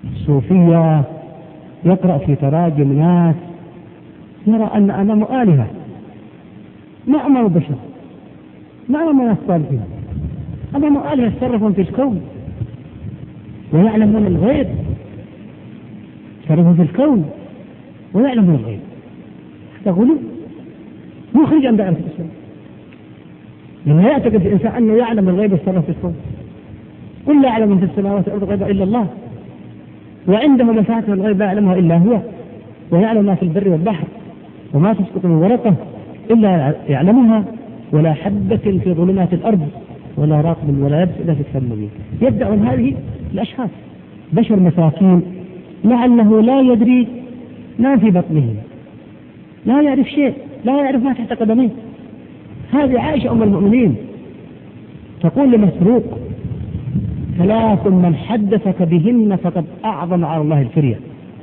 الصوفية يقرأ في تراجم ناس يرى أن أمامه آلهة، ما أمامه بشر، ما أمامه ناس صالحين، أمامه آلهة يتصرفون في الكون ويعلمون الغيب، يتصرفون في الكون ويعلمون الغيب. هذا غلو مخرج عن دائرة الإسلام، لما يعتقد الإنسان أنه يعلم الغيب يتصرف في الكون. قل لا يعلم في السماوات والأرض غيبا إلا الله، وعنده مفاتيح الغيب لا يعلمها إلا هو، ويعلم ما في البر والبحر، وما تسقط من ورقة إلا يعلمها، ولا حبة في ظلمات الأرض ولا رطب ولا يابس إلا في كتاب مبين. يبدأ من هذه الأشخاص بشر مساكين لعله لا يدري ما في بطنه، لا يعرف شيء، لا يعرف ما تحت قدميه. هذه عائشة أم المؤمنين تقول لمسروق: 3 من حدثك بهن فقد أعظم على الله الفرية.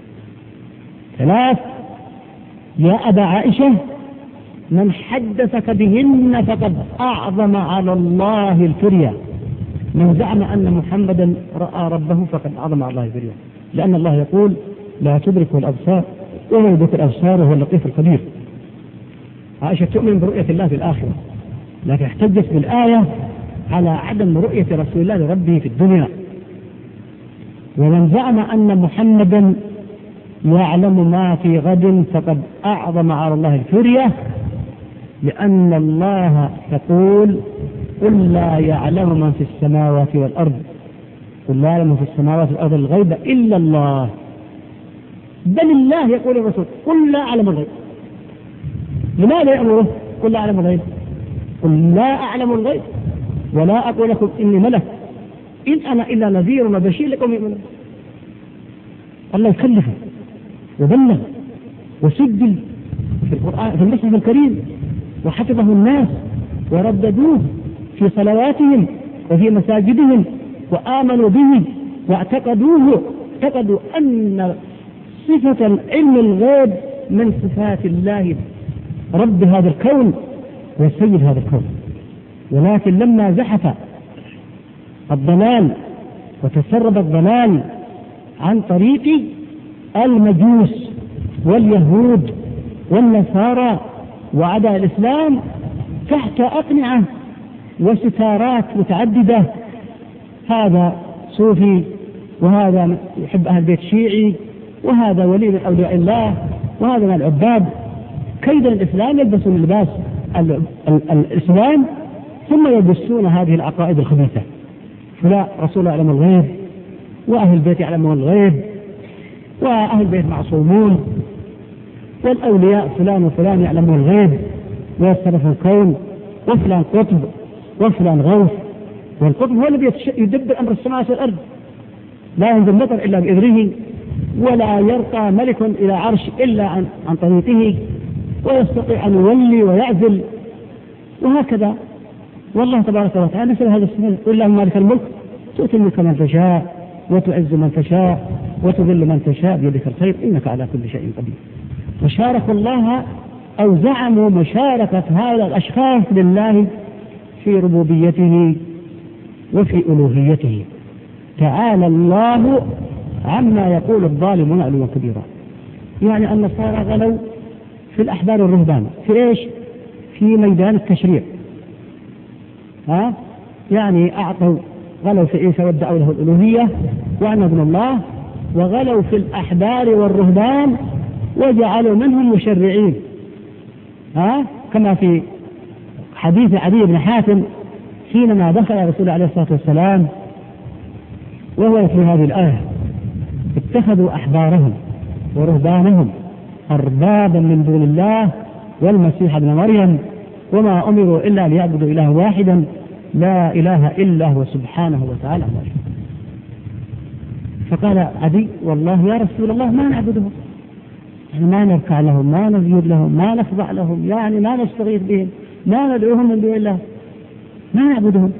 3 يا أبا عائشة من حدثك بهن فقد أعظم على الله الفرية. من زعم أن محمدا رأى ربه فقد أعظم على الله الفرية، لأن الله يقول: لا تدركه الأبصار وهو يدرك الأبصار وهو اللطيف الخبير. عائشة تؤمن برؤية الله في الآخرة، لكن احتجت بالآية على عدم رؤية رسول الله لربه في الدنيا. ومن زعم أن محمدا يعلم ما في غد فقد أعظم على الله الفرية، لأن الله يقول: قل لا يعلم من في السماوات والأرض، قل لا يعلم في السماوات والأرض الغيب إلا الله. بل الله يقول الرسول: قل لا أعلم الغيب. لماذا يأمره؟ قل لا أعلم الغيب. قل لا أعلم الغيب ولا أقول لكم إني ملك إن أنا إلا نذير وبشير لكم يؤمنون. الله يكلفه وبلغ وسجل في القرآن في المصحف الكريم، وحفظه الناس ورددوه في صلواتهم وفي مساجدهم، وآمنوا به واعتقدوه، اعتقدوا أن صفة علم الغيب من صفات الله رب هذا الكون وسيد هذا الكون. ولكن لما زحف الضلال وتسرب الضلال عن طريق المجوس واليهود والنصارى وأعداء الإسلام تحت أقنعة وستارات متعددة، هذا صوفي، وهذا يحب أهل البيت شيعي، وهذا ولي من أولياء الله، وهذا من العباد، كيدا الإسلام يلبسون لباس الإسلام ثم يلبسون هذه العقائد الخبيثة. فلا، رسول الله يعلم الغيب، وأهل البيت يعلمون الغيب، وأهل البيت معصومون، والأولياء فلان وفلان يعلمون الغيب ويتصرف الكون، وفلان قطب وفلان غوث. والقطب هو الذي يدبر أمر السماوات والأرض، لا ينزل مطر إلا بإذنه، ولا يرقى ملك إلى عرش إلا عن طريقه، ويستطيع أن يولي ويعزل، وهكذا. والله تبارك وتعالى نسأل هذا السنة: قل اللهم مالك الملك تؤتي الملك من تشاء وتعز من تشاء وتذل من تشاء بيدك الخير إنك على كل شيء قدير. وشاركوا الله أو زعموا مشاركة هذا الأشخاص لله في ربوبيته وفي ألوهيته. تعالى الله عما يقول الظالمون علوا كبيرا. يعني النصارى غلوا في الأحبار والرهبان في إيش؟ في ميدان التشريع. يعني غلوا في عيسى وادعوا له الألوهية وأنه ابن الله، وغلوا في الأحبار والرهبان وجعلوا منهم مشرعين، كما في حديث عدي بن حاتم حينما دخل رسول الله عليه الصلاة والسلام وهو يتلو هذه الآية: اتخذوا أحبارهم ورهبانهم أربابا من دون الله والمسيح ابن مريم وما أمروا إلا ليعبدوا إله واحدا لا إله إلا هو سبحانه وتعالى. فقال عدي: والله يا رسول الله ما نعبدهم، يعني ما نركع لهم، ما نسجد لهم، ما نخضع لهم، يعني ما نستغيث بهم، ما ندعوهم من دون الله، ما نعبدهم.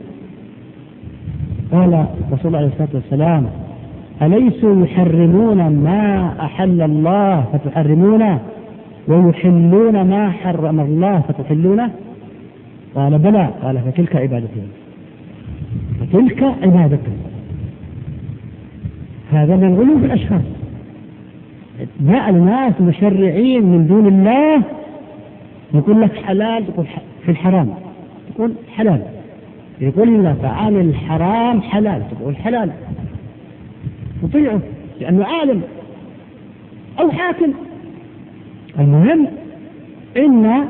قال رسول الله عليه الصلاة والسلام: أليسوا يحرمون ما أحل الله فتحرمونه ويحلون ما حرم الله فتحلونه؟ قال: بلى. قال: فتلك عبادتهم، فتلك عبادتهم. هذا من غلو الأشخاص. جاء الناس مشرعين من دون الله، يقول لك حلال تقول في الحرام تقول حلال، يقول لك عن الحرام حلال تقول حلال، تطيعه لأنه عالم أو حاكم. المهم إن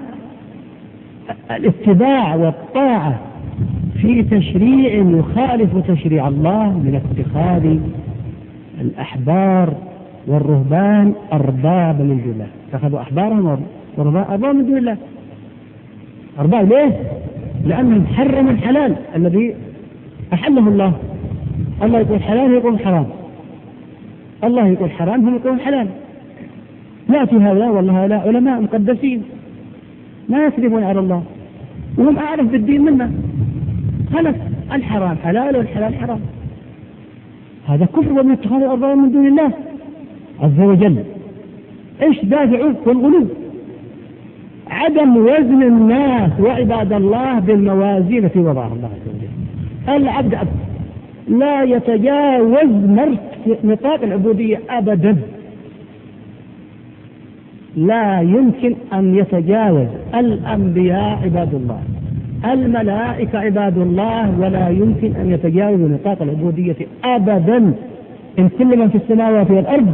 الاتباع والطاعة في تشريع يخالف تشريع الله من اتخاذ الأحبار والرهبان أرباب من دون الله، اتخذوا أحبارهم ورهبان أرباب من دون الله. أرباب ليه؟ لأنهم حرموا الحلال الذي أحله الله. الله يقول حلال يقول حرام، الله يقول حرام هم يقولون حلال. يأتي هؤلاء والله هؤلاء علماء مقدسين ما يكذبون على الله وهم أعرف بالدين منا، خلص الحرام حلال والحلال حرام. هذا كفر ومن اتخاذ الأرباب من دون الله عز وجل. ايش دافعه؟ والغلو، عدم وزن الناس وعباد الله بالموازين التي وضعها الله عز وجل. العبد لا يتجاوز نطاق العبودية أبدا، لا يمكن أن يتجاوز. الأنبياء عباد الله، الملائكة عباد الله، ولا يمكن أن يتجاوز نطاق العبودية أبدا. إن كل من في السماوات والأرض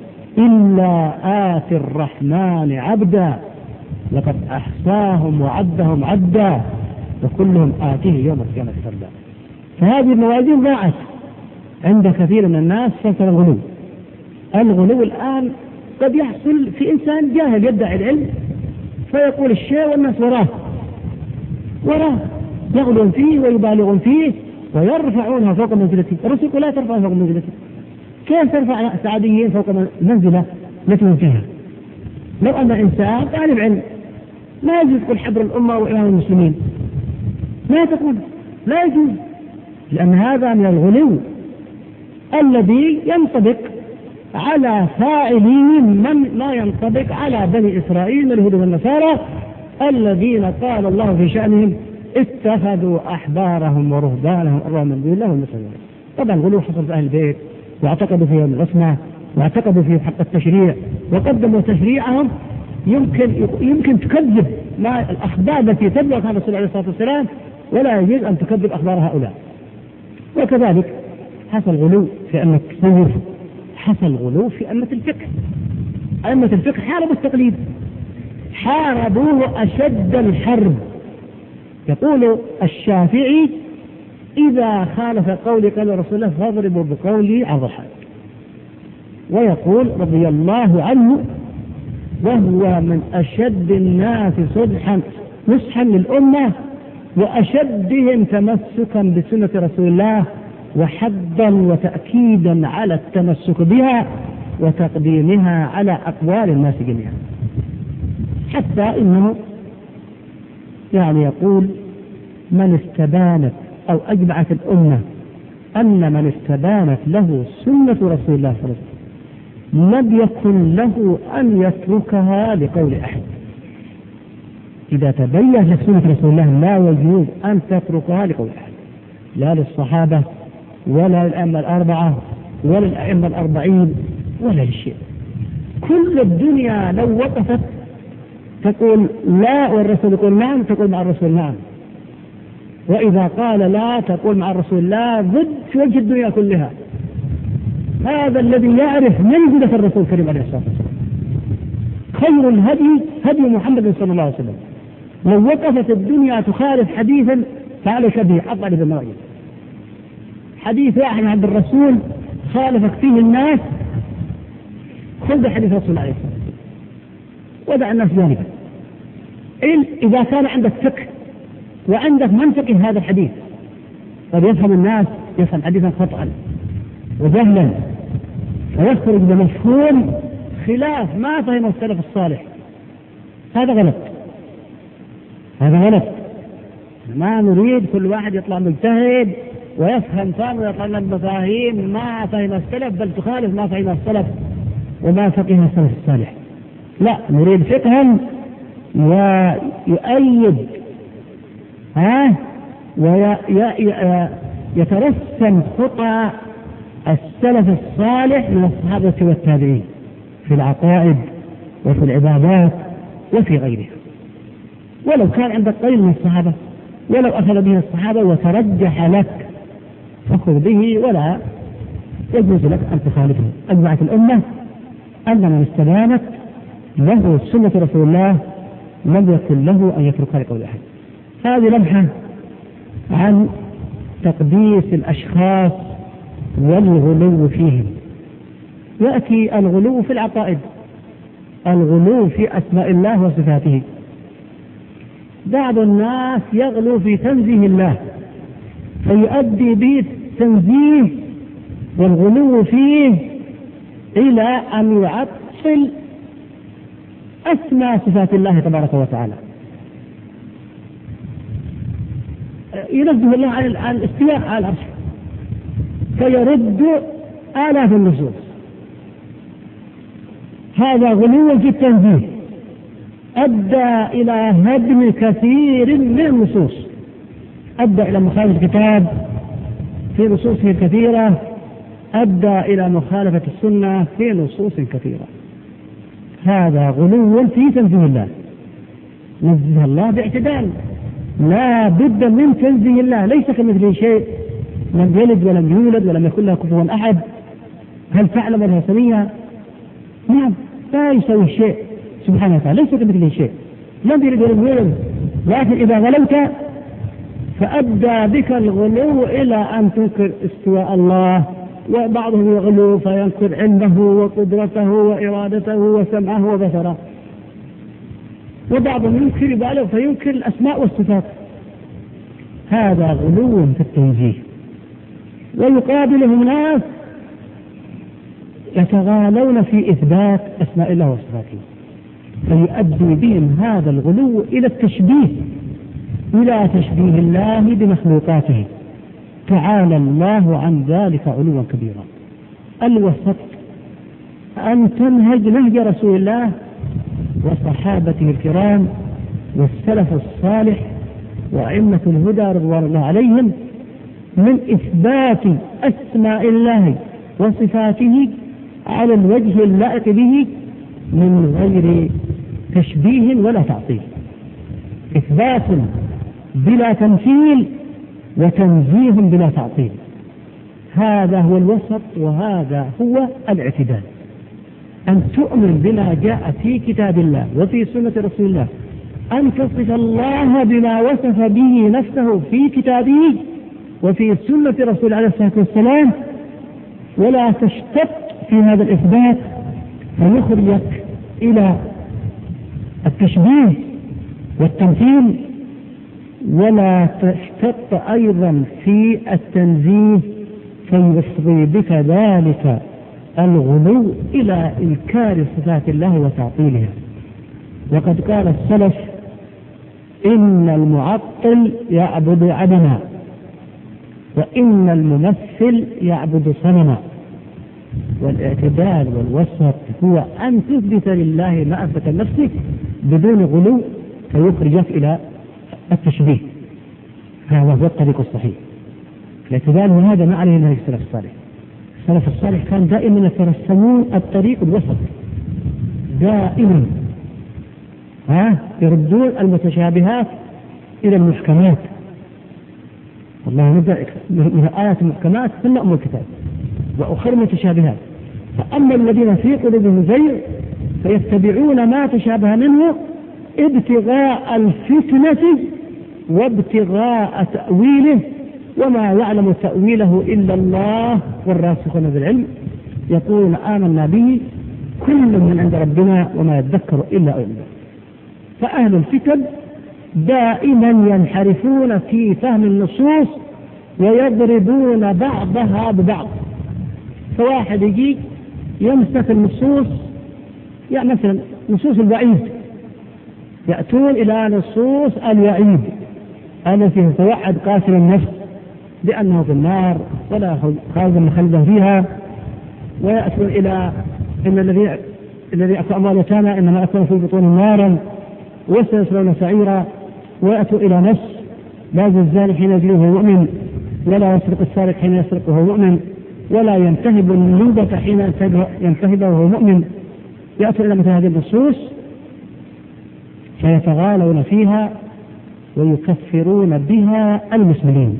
إلا آتي الرحمن عبدا لقد أحصاهم وعدهم عدا وكلهم آتيه يوم القيامة فردا. فهذه الموازين ضاعت عند كثير من الناس. فكر الغلو الآن قد يحصل في إنسان جاهل يدعي العلم فيقول الشيء والناس وراه يغلون فيه ويبالغون فيه ويرفعونها فوق منزلته. الرسول لا ترفع فوق منزلته. كيف ترفع السعاديين فوق منزلة التي هم فيها؟ لو أن إنسان طالب علم لا يجوز تقول حبر الأمة وإمام المسلمين، لا تقول، لا يجوز، لأن هذا من الغلو الذي ينطبق على فاعلين من لا ينطبق على بني إسرائيل من اليهود والنصارى الذين قال الله في شأنهم اتخذوا أحبارهم ورهبانهم أربابا من دون الله والمسلمين. طبعا غلو حصل في أهل البيت واعتقدوا في يوم العصمة واعتقدوا في حق التشريع وقدموا تشريعهم. يمكن تكذب مع الأخبار التي تبلغ عن الرسول عليه الصلاة والسلام، ولا يجوز أن تكذب أخبار هؤلاء. وكذلك حصل غلو في أمة التصوف، حصل غلو في أمة الفقه. أمة الفقه حاربوا التقليد، حاربوه أشد الحرب. يقول الشافعي إذا خالف قولي قال رسول الله فاضربوا بقولي عضحا، ويقول رضي الله عنه وهو من أشد الناس نصحا للأمة وأشدهم تمسكا بسنة رسول الله وحدا وتأكيدا على التمسك بها وتقديمها على أقوال الناس جميعا. حتى إنه يعني يقول من استبانت أو أجمعت الأمة أن من استبانت له سنة رسول الله صلى الله عليه وسلم لم يكن له أن يتركها لقول أحد. إذا تبين لك سنة رسول الله لا يجوز أن تتركها لقول أحد، لا للصحابة ولا للأئمة الأربعة ولا للأئمة الأربعين ولا للشيء. كل الدنيا لو وقفت تقول لا والرسول يقول نعم تقول مع الرسول نعم، وإذا قال لا تقول مع الرسول لا، ضد في وجه الدنيا كلها. هذا الذي يعرف منزلة الرسول الكريم عليه الصلاة والسلام. خير الهدي هدي محمد صلى الله عليه وسلم. لو وقفت الدنيا تخالف حديثا فعليك به أطلع بالمرأي. حديث واحد عند الرسول خالفك فيه الناس، خذ حديث رسول الله عليه الصلاة والسلام ودع الناس جانبا. إذا كان عندك فقه وعندك منطق هذا الحديث، قد يفهم الناس يفهم حديثا خطأ وجهلا ويخرج بمفهوم خلاف ما فهم السلف الصالح. هذا غلط، هذا غلط. ما نريد كل واحد يطلع مجتهد ويفهم فهم ويطلع المفاهيم ما فهم السلف، بل تخالف ما فهم السلف وما فقه السلف الصالح. لا، نريد فقها ويؤيد ويترسم خطى السلف الصالح من الصحابة والتابعين في العقائد وفي العبادات وفي غيرها. ولو كان عندك قليل من الصحابة، ولو أخذ به الصحابة وترجح لك فخذ به ولا يجوز لك أن تخالفه. أجمعت الأمة أن من استدامت له سنة رسول الله لم يكن له أن يترك لقول أحد. هذه لمحة عن تقديس الأشخاص والغلو فيهم. يأتي الغلو في العقائد، الغلو في أسماء الله وصفاته. بعض الناس يغلو في تنزيه الله فيؤدي به التنزيه والغلو فيه إلى أن يعطل أسماء صفات الله تبارك وتعالى. ينزه الله عن الاستواء على العرش فيرد آلاف النصوص. هذا غلو في التنزيه أدى إلى هدم كثير من النصوص، أدى إلى مخالفة الكتاب في نصوصه الكثيرة، أدى إلى مخالفة السنة في نصوص كثيرة. هذا غلو في تنزيه الله. نزه الله باعتدال، لا بد من تنزيه الله، ليس كمثله شيء، لم يلد ولم يولد ولم يكن له كفوا أحد. هل تعلم أنها سمية؟ نعم، لا يسوي شيء سبحانه وتعالى، ليس كمثله شيء، لم يلد ولم يولد. لكن إذا غلوت فأدى بك الغلو إلى أن تنكر استواء الله، وبعضهم يغلو فينكر علمه وقدرته وإرادته وسمعه وبصره، وبعضهم ينكر يبالغ فينكر الأسماء والصفات. هذا غلو في التنزيه. ويقابلهم ناس يتغالون في إثبات أسماء الله وصفاته، فيؤدي بهم هذا الغلو إلى التشبيه، إلى تشبيه الله بمخلوقاته. تعالى الله عن ذلك علوا كبيرا. الوسط أن تنهج نهج رسول الله وصحابته الكرام والسلف الصالح وأئمة الهدى رضوان الله عليهم من إثبات أسماء الله وصفاته على الوجه اللائق به من غير تشبيه ولا تعطيل، إثبات بلا تمثيل وتنزيه بلا تعطيل. هذا هو الوسط، وهذا هو الاعتدال. أن تؤمن بما جاء في كتاب الله وفي سنة رسول الله، أن تصف الله بما وصف به نفسه في كتابه وفي سنة رسول عليه الصلاة والسلام، ولا تشتت في هذا الإثبات فيخرجك إلى التشبيه والتمثيل، ولا تشتت أيضا في التنزيه فيفضي بك ذلك الغلو إلى إنكار صفات الله وتعطيلها. وقد قال السلف: إن المعطل يعبد عدما، وإن الممثل يعبد صنما. والاعتدال والوسط هو أن تثبت لله ما أثبت نفسك بدون غلو فيخرجك إلى التشبيه. هذا هو الطريق الصحيح. الاعتدال هذا ما عليه نهج السلف الصالح. السلف الصالح كان دائما يترسمون الطريق الوسط، دائما يردون المتشابهات إلى المحكمات. والله نبدأ من آيات المحكمات ثم أم الكتاب وأخر متشابهات. فأما الذين في قلوبهم زيغ فيتبعون ما تشابه منه ابتغاء الفتنة وابتغاء تأويله وما يعلم تأويله إلا الله والراسخون في العلم يقولون آمنا به كل من عند ربنا وما يذكر إلا أولئك. فأهل الفتن دائما ينحرفون في فهم النصوص ويضربون بعضها ببعض. فواحد يجي يمسك النصوص، يعني مثلا نصوص الوعيد، يأتون إلى نصوص الوعيد التي توعد قاتل النفس بأنه في النار ولا خالدا مخلدا فيها، ويأتون إلى إن الذي أكل أموال اليتامى إنما أكل في بطون نارا وسيصلون سعيرا، ويأتوا إلى نفس لا يزني الزاني حين يزني وهو مؤمن ولا يسرق السارق حين يسرق وهو مؤمن، ولا ينتهب النوبة حين ينتهب وهو مؤمن، يأتي إلى مثل هذه النصوص فيتغالون فيها ويكفرون بها المسلمين.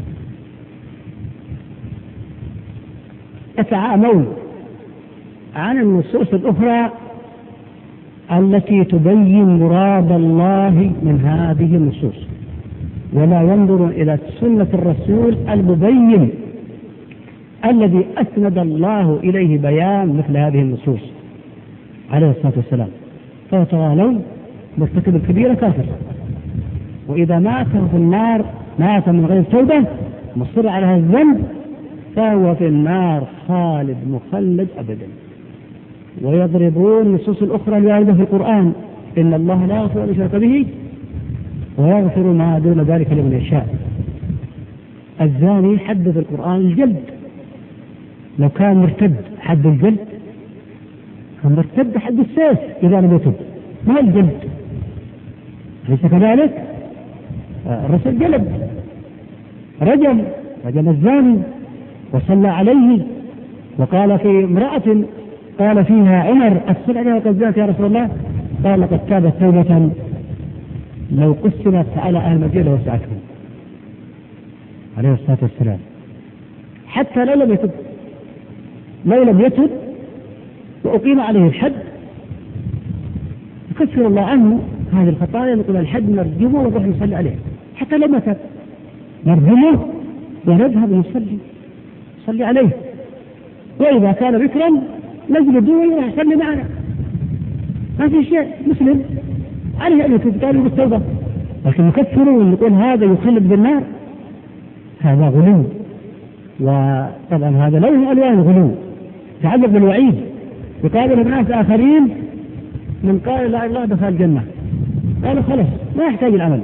يتعامون عن النصوص الأخرى التي تبين مراد الله من هذه النصوص، ولا ينظر إلى سنة الرسول المبين الذي أسند الله إليه بيان مثل هذه النصوص عليه الصلاة والسلام، فيتغالون مرتكب الكبيرة كافر، وإذا مات في النار مات من غير توبة مصر على هذا الذنب فهو في النار خالد مخلد أبدا. ويضربون النصوص الأخرى الواردة في القرآن: إن الله لا يغفر أن يشرك به ويغفر ما دون ذلك لمن يشاء. الزاني حد في القرآن الجلد، لو كان مرتد حد الجلد، كان مرتد حد السيف إذا لم يتب، ما الجلد، ليس كذلك؟ الرسول جلد، رجم الزاني وصلى عليه، وقال في امرأة قال فيها عمر: أتصل عليها وقد زانت يا رسول الله؟ قال: لقد تابت توبة لو قسمت على أهل المدينة وسعتهم، عليه الصلاة والسلام. حتى لو لم يتب وأقيم عليه الحد يكفر الله عنه هذه الخطايا، نقول الحد نرجمه ونروح نصلي عليه، حتى لو مات نرجمه ونذهب نصلي عليه. وإذا كان بكرا نجلده ويصلي معنا، ما في شيء، مسلم عليه أن يتقال بالتوبة. لكن يكفرون نقول هذا يخلد بالنار، هذا غلو. وطبعا هذا لون من ألوان الغلو، تعلق بالوعيد. يقابل الناس آخرين من قال لا إله إلا الله دخل الجنة، قالوا خلاص ما يحتاج العمل،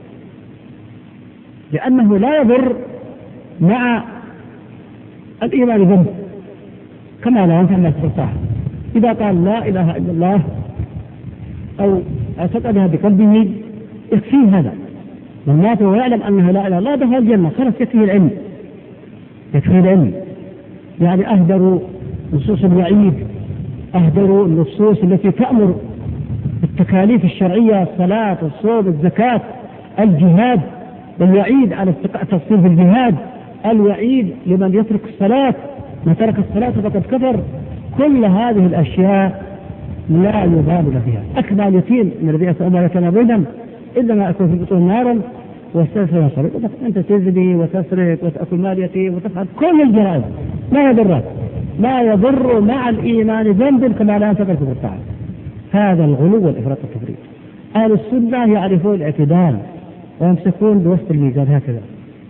لأنه لا يضر مع الإيمان ذنب كما لا ينفع الناس بالطاعة. إذا قال لا إله إلا الله أو اعتقدها بقلبه يكفيه هذا، من مات ويعلم أنه لا إله إلا الله دخل الجنة، خلاص يكفيه العلم. يعني أهدروا نصوص الوعيد، أهدروا النصوص التي تأمر بالتكاليف الشرعية: الصلاة، الصوم، الزكاة، الجهاد، الوعيد على التفصيل في الجهاد، الوعيد لمن يترك الصلاة، من ترك الصلاة فقد كفر. كل هذه الأشياء لا يبال فيها. أكمل يتيم من الذي أسأل كما بينهم إلا ما أكون في بطون نارا واستغفر وصلي. أنت تزني وتسرق وتأكل مال يتيم وتفعل كل الجرائم، ما يضر مع الإيمان ذنب كما لا ينفع في الطاعة. هذا الغلو والإفراط والتفريط. أهل السنة يعرفون الاعتدال ويمسكون بوسط الميزان هكذا،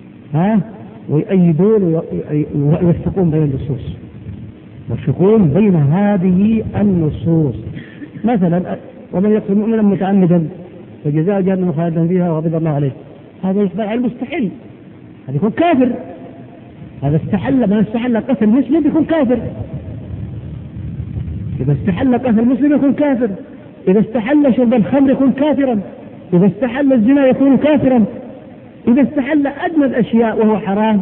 ويؤيدون ويوفقون بين النصوص، يوفقون بين هذه النصوص. مثلا: ومن يقتل مؤمنا متعمدا فجزاء جهنم خالدا فيها وغضب الله عليه، هذا يخبر عن المستحيل، هذا يكون كافر. هذا من استحل قتل مسلم يكون كافر. إذا استحل قتل مسلم يكون كافر، إذا استحل شرب الخمر يكون كافرا، إذا استحل الزنا يكون كافرا، إذا استحل أدنى الأشياء وهو حرام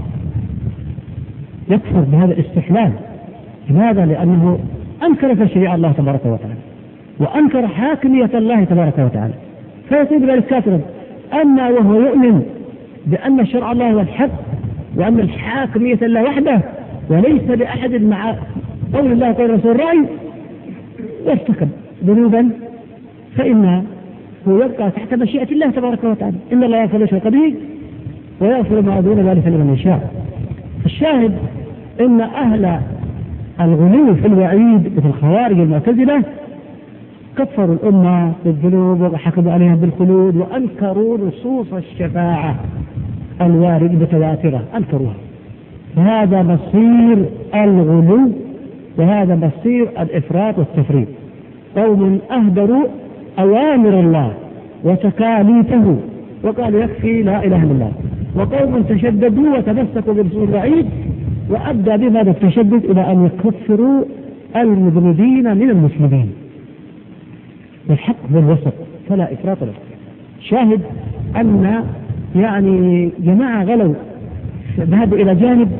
يكفر بهذا الاستحلال. لماذا؟ لأنه أنكر تشريع الله تبارك وتعالى وأنكر حاكمية الله تبارك وتعالى، فيصير ذلك كافرا. أما وهو يؤمن بأن شرع الله هو الحق وأن الحاكمية الله وحده وليس لأحد مع قول الله قول رسول رأي، وارتكب ذنوبا فإنه هو يبقى تحت مشيئة الله تبارك وتعالى. إن الله يغفر يشرك به ويغفر ما دون ذلك لمن يشاء. الشاهد إن أهل الغلو في الوعيد مثل الخوارج المعتزلة كفروا الأمة بالذنوب وحكموا عليها بالخلود، وأنكروا نصوص الشفاعة الواردة متواترة، أنكروها. هذا مصير الغلو وهذا مصير الإفراط والتفريط. قوم أهدروا أوامر الله وتكاليفه وقالوا يكفي لا إله إلا الله، وقوم تشددوا وتمسكوا برسول الوعيد وأدى بهذا التشدد إلى أن يكفروا المذنبين من المسلمين. والحق بالوسط فلا إفراط له. شاهد أن يعني جماعة غلوا ذهبوا إلى جانب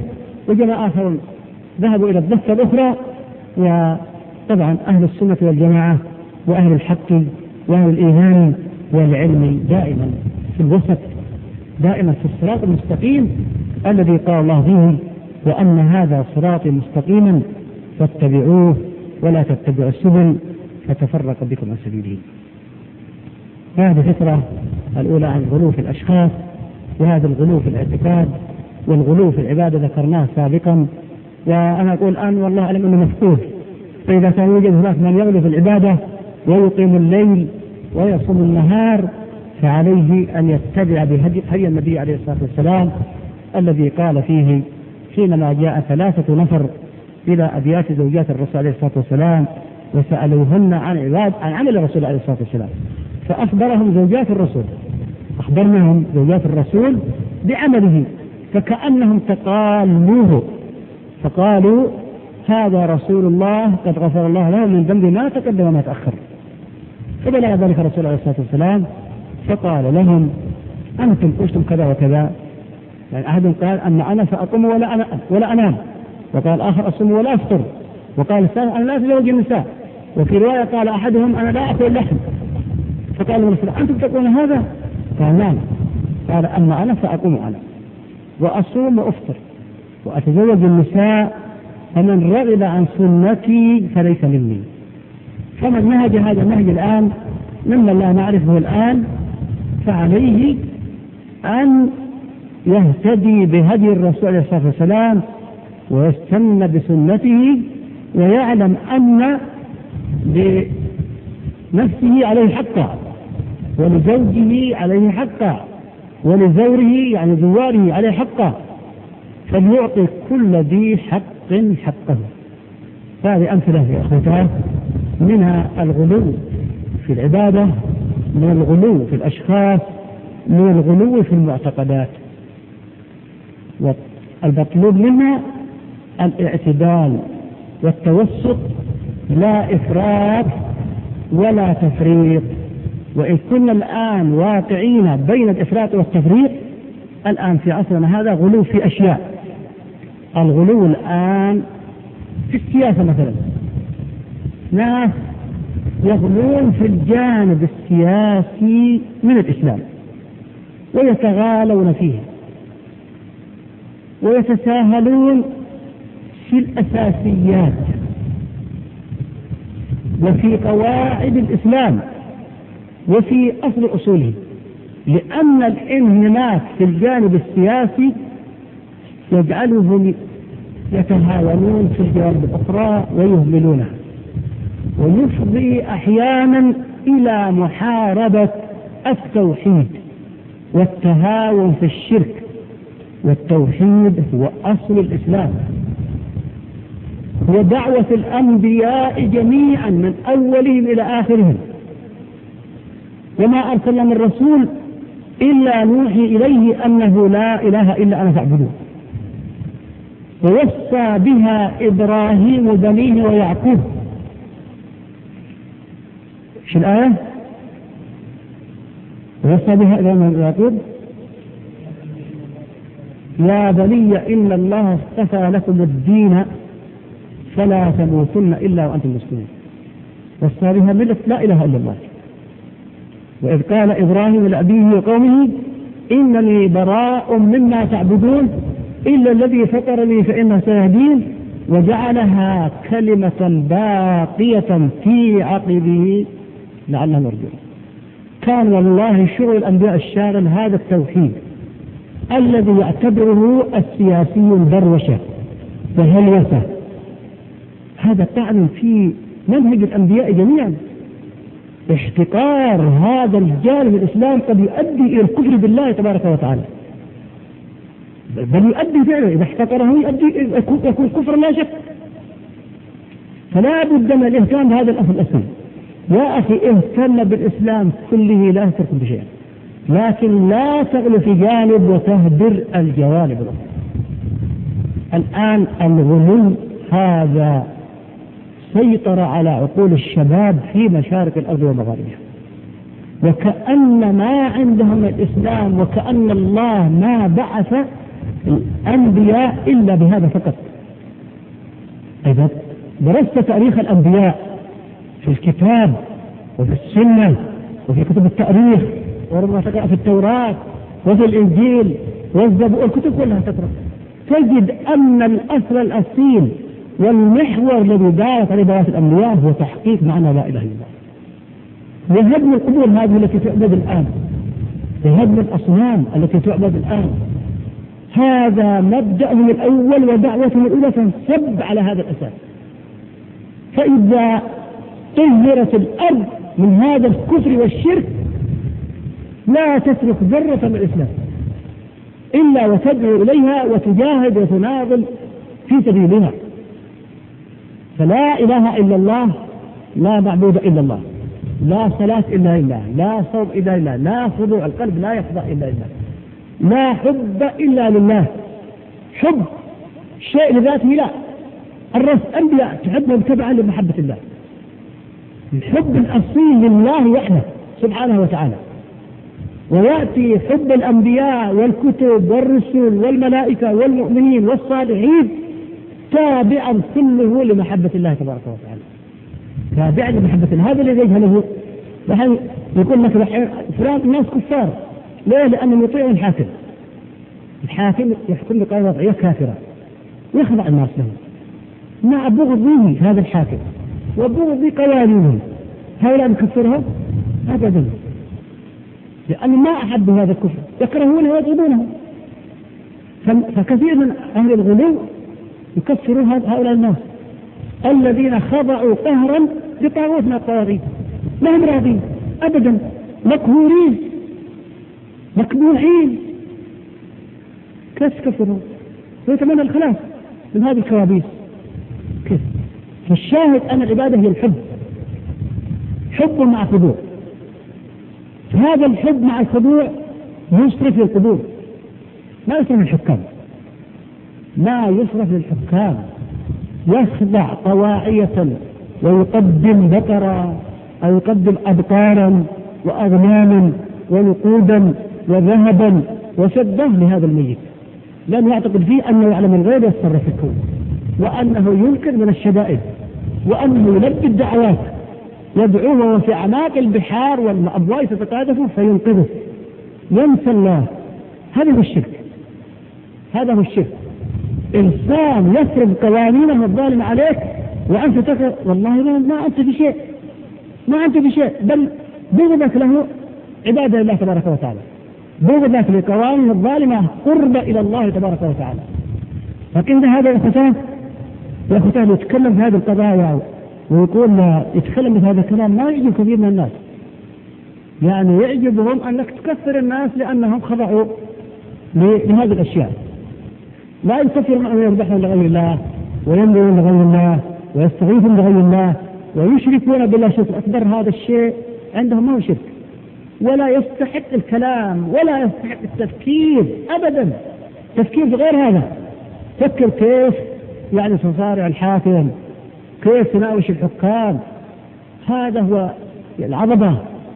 وجماعة آخرون ذهبوا إلى الضفة الأخرى. وطبعا أهل السنة والجماعة وأهل الحق وأهل الإيمان والعلم دائما في الوسط، دائما في الصراط المستقيم الذي قال الله فيه: وأن هذا صراطي مستقيما فاتبعوه ولا تتبعوا السبل فتفرق بكم عن سبيله. هذه الفكرة الأولى عن الغلو في الأشخاص، وهذا الغلو في الاعتقاد والغلو في العبادة ذكرناه سابقا. وأنا أقول الآن والله أعلم أنه مفتوح، فإذا كان يوجد هناك من يغلو في العبادة ويقيم الليل ويصوم النهار فعليه أن يتبع بهدي النبي عليه الصلاة والسلام الذي قال فيه حينما جاء 3 نفر إلى أبيات زوجات الرسول عليه الصلاة والسلام وسألوهن عن عمل الرسول عليه الصلاة والسلام، فأخبرهم زوجات الرسول، أخبرناهم زوجات الرسول بعمله فكأنهم تقالوه، فقالوا: هذا رسول الله قد غفر الله له من ذنب ما تقدم وما تأخر. فبلغ ذلك الرسول عليه الصلاة والسلام فقال لهم: أنتم قلتم كذا وكذا، يعني أحد قال: أما أنا فأقوم ولا أنام، وقال آخر: أصوم ولا أفطر، وقال الثالث: أنا لا أتزوج النساء، وفي رواية قال أحدهم: أنا لا أكل اللحم. فقال الرسول: أنتم تقولون هذا؟ قال: نعم. قال: أما أنا فأقوم وأنام وأصوم وأفطر وأتزوج النساء، فمن رغب عن سنتي فليس مني. فمن نهج هذا النهج الآن ممن لا نعرفه الآن فعليه أن يهتدي بهدي الرسول عليه الصلاة والسلام ويستنى بسنته، ويعلم أن لنفسه عليه حقا، ولزوجه عليه حقا، ولزوره يعني زواره عليه حقا، فليعطي كل ذي حق حقه. هذه أمثلة يا أخوتاه منها الغلو في العبادة، من الغلو في الأشخاص، من الغلو في المعتقدات. والمطلوب منا الاعتدال والتوسط، لا إفراط ولا تفريط. وإن كنا الآن واقعين بين الإفراط والتفريط الآن في عصرنا هذا غلو في أشياء. الغلو الآن في السياسة مثلا، ناس يغلون في الجانب السياسي من الإسلام ويتغالون فيه ويتساهلون في الأساسيات وفي قواعد الإسلام وفي أصل أصوله، لأن الانهماك في الجانب السياسي يجعلهم يتهاونون في الجوانب الأخرى ويهملونها، ويفضي أحيانا إلى محاربة التوحيد والتهاون في الشرك. والتوحيد هو أصل الإسلام، هو دعوة الأنبياء جميعا من أولهم إلى آخرهم، وما أرسلنا من رسول إلا نوحي إليه أنه لا إله إلا أنا فاعبدوه. ووصى بها إبراهيم بنيه ويعقوب. شو الآية؟ ووصى بها إبراهيم ويعقوب: يا بني إن الله اصطفى لكم الدين فلا تموتن إلا وأنتم مسلمون. وصى بها ملة لا إله إلا الله. وإذ قال إبراهيم لأبيه وقومه إنني براء مما تعبدون إلا الذي فطرني فإنه سيهدين، وجعلها كلمة باقية في عقبه لعلهم يرجعون. كان والله شغل الأنبياء الشاغل هذا التوحيد الذي يعتبره السياسي الدروشة وهلوسة. هذا طعن في منهج الأنبياء جميعا. احتقار هذا الجانب الإسلام قد يؤدي إلى الكفر بالله تبارك وتعالى، بل يؤدي فعلا إذا احتقره يكون كفر لا شك. فلا بد من الاهتمام بهذا الأصل الأساسي. يا أخي اهتم بالإسلام كله لا تترك بشيء، لكن لا تغلو في جانب وتهدر الجوانب الأخرى. الآن الغلو هذا سيطر على عقول الشباب في مشارق الأرض ومغاربها، وكأن ما عندهم الإسلام وكأن الله ما بعث الأنبياء إلا بهذا فقط. إذا درست تاريخ الأنبياء في الكتاب وفي السنة وفي كتب التاريخ وربما تقرأ في التوراة وفي الإنجيل والزبور والكتب كلها تقرأ، تجد أن الأصل الأصيل والمحور الذي دارت عليه دعوة الأنبياء هو تحقيق معنى لا إله إلا الله، وهدم القبور هذه التي تعبد الآن، وهدم الأصنام التي تعبد الآن. هذا مبدأهم الأول ودعوتهم الأولى تنصب على هذا الأساس. فإذا طهرت الأرض من هذا الكفر والشرك لا تترك ذرة من الإسلام إلا وتدعو إليها وتجاهد وتناضل في سبيلها. فلا إله إلا الله، لا معبود إلا الله، لا صلاة إلا لله، لا صوم إلا لله، لا خضوع القلب لا يخضع إلا لله، لا حب إلا لله. حب شيء لذاته لا، الأنبياء تحبهم تبعا لمحبة الله. الحب الأصيل لله وحده سبحانه وتعالى، ويأتي حب الأنبياء والكتب والرسل والملائكة والمؤمنين والصالحين تابعا كله لمحبة الله تبارك وتعالى، تابعا لمحبة الله. هذا الذي يجهله بحيث يقول لك فلان الناس كفار، ليه؟ لأنهم يطيعون الحاكم، الحاكم يحكم بقضاء وضعية كافرة ويخضع الناس له مع بغضه هذا الحاكم وبغض قوانينه. هؤلاء نكفرهم أبدا، لأنه ما أحبوا هذا الكفر، يكرهونه ويبغضونه. فكثير من أهل الغلو يكفرون هؤلاء الناس الذين خضعوا قهرا لطاغوت من الطواغيت، ما هم راضين أبدا، مقهورين مكبوحين. كيف تكفرون ويتمنى الخلاص من هذه الكوابيس؟ كيف؟ فالشاهد أن العبادة هي الحب، حب مع خضوع. هذا الحب مع الخضوع يصرف للقبور، ما يصرف للحكام، ما يصرف للحكام، يخضع طواعية ويقدم بقرة أو يقدم أبقارا وأغناما ونقودا وذهبا وسده لهذا الميت، لم يعتقد فيه أنه يعلم الغيب يتصرف في الكون، وأنه ينقذ من الشدائد، وأنه يلبي الدعوات، يدعوه في أعماق البحار والأبواء تتقاذف فينقذه، ينسى الله. هذا هو الشرك، هذا هو الشرك. إنسان يفرض قوانينه الظالمة عليك وأنت تقول والله ما أنت بشيء، ما أنت بشيء، بل بغضك له عبادة لله تبارك وتعالى، بغضك لقوانين الظالمة قرب إلى الله تبارك وتعالى. لكن هذا يا ختان يتكلم في هذه القضايا ويقول يتكلم في هذا الكلام ما يعجب كثير من الناس، يعني يعجبهم أنك تكفر الناس لأنهم خضعوا لهذه الأشياء. لا يكفر من يذبحون لغير الله وينذرون لغير الله ويستغيثون لغير الله ويشركون بالله شرك أكبر. هذا الشيء عندهم ما هو شرك، ولا يستحق الكلام ولا يستحق التفكير أبدا. تفكير بغير هذا، فكر كيف يعني تصارع الحاكم، كيف تناوش الحكام. هذا هو العظمة،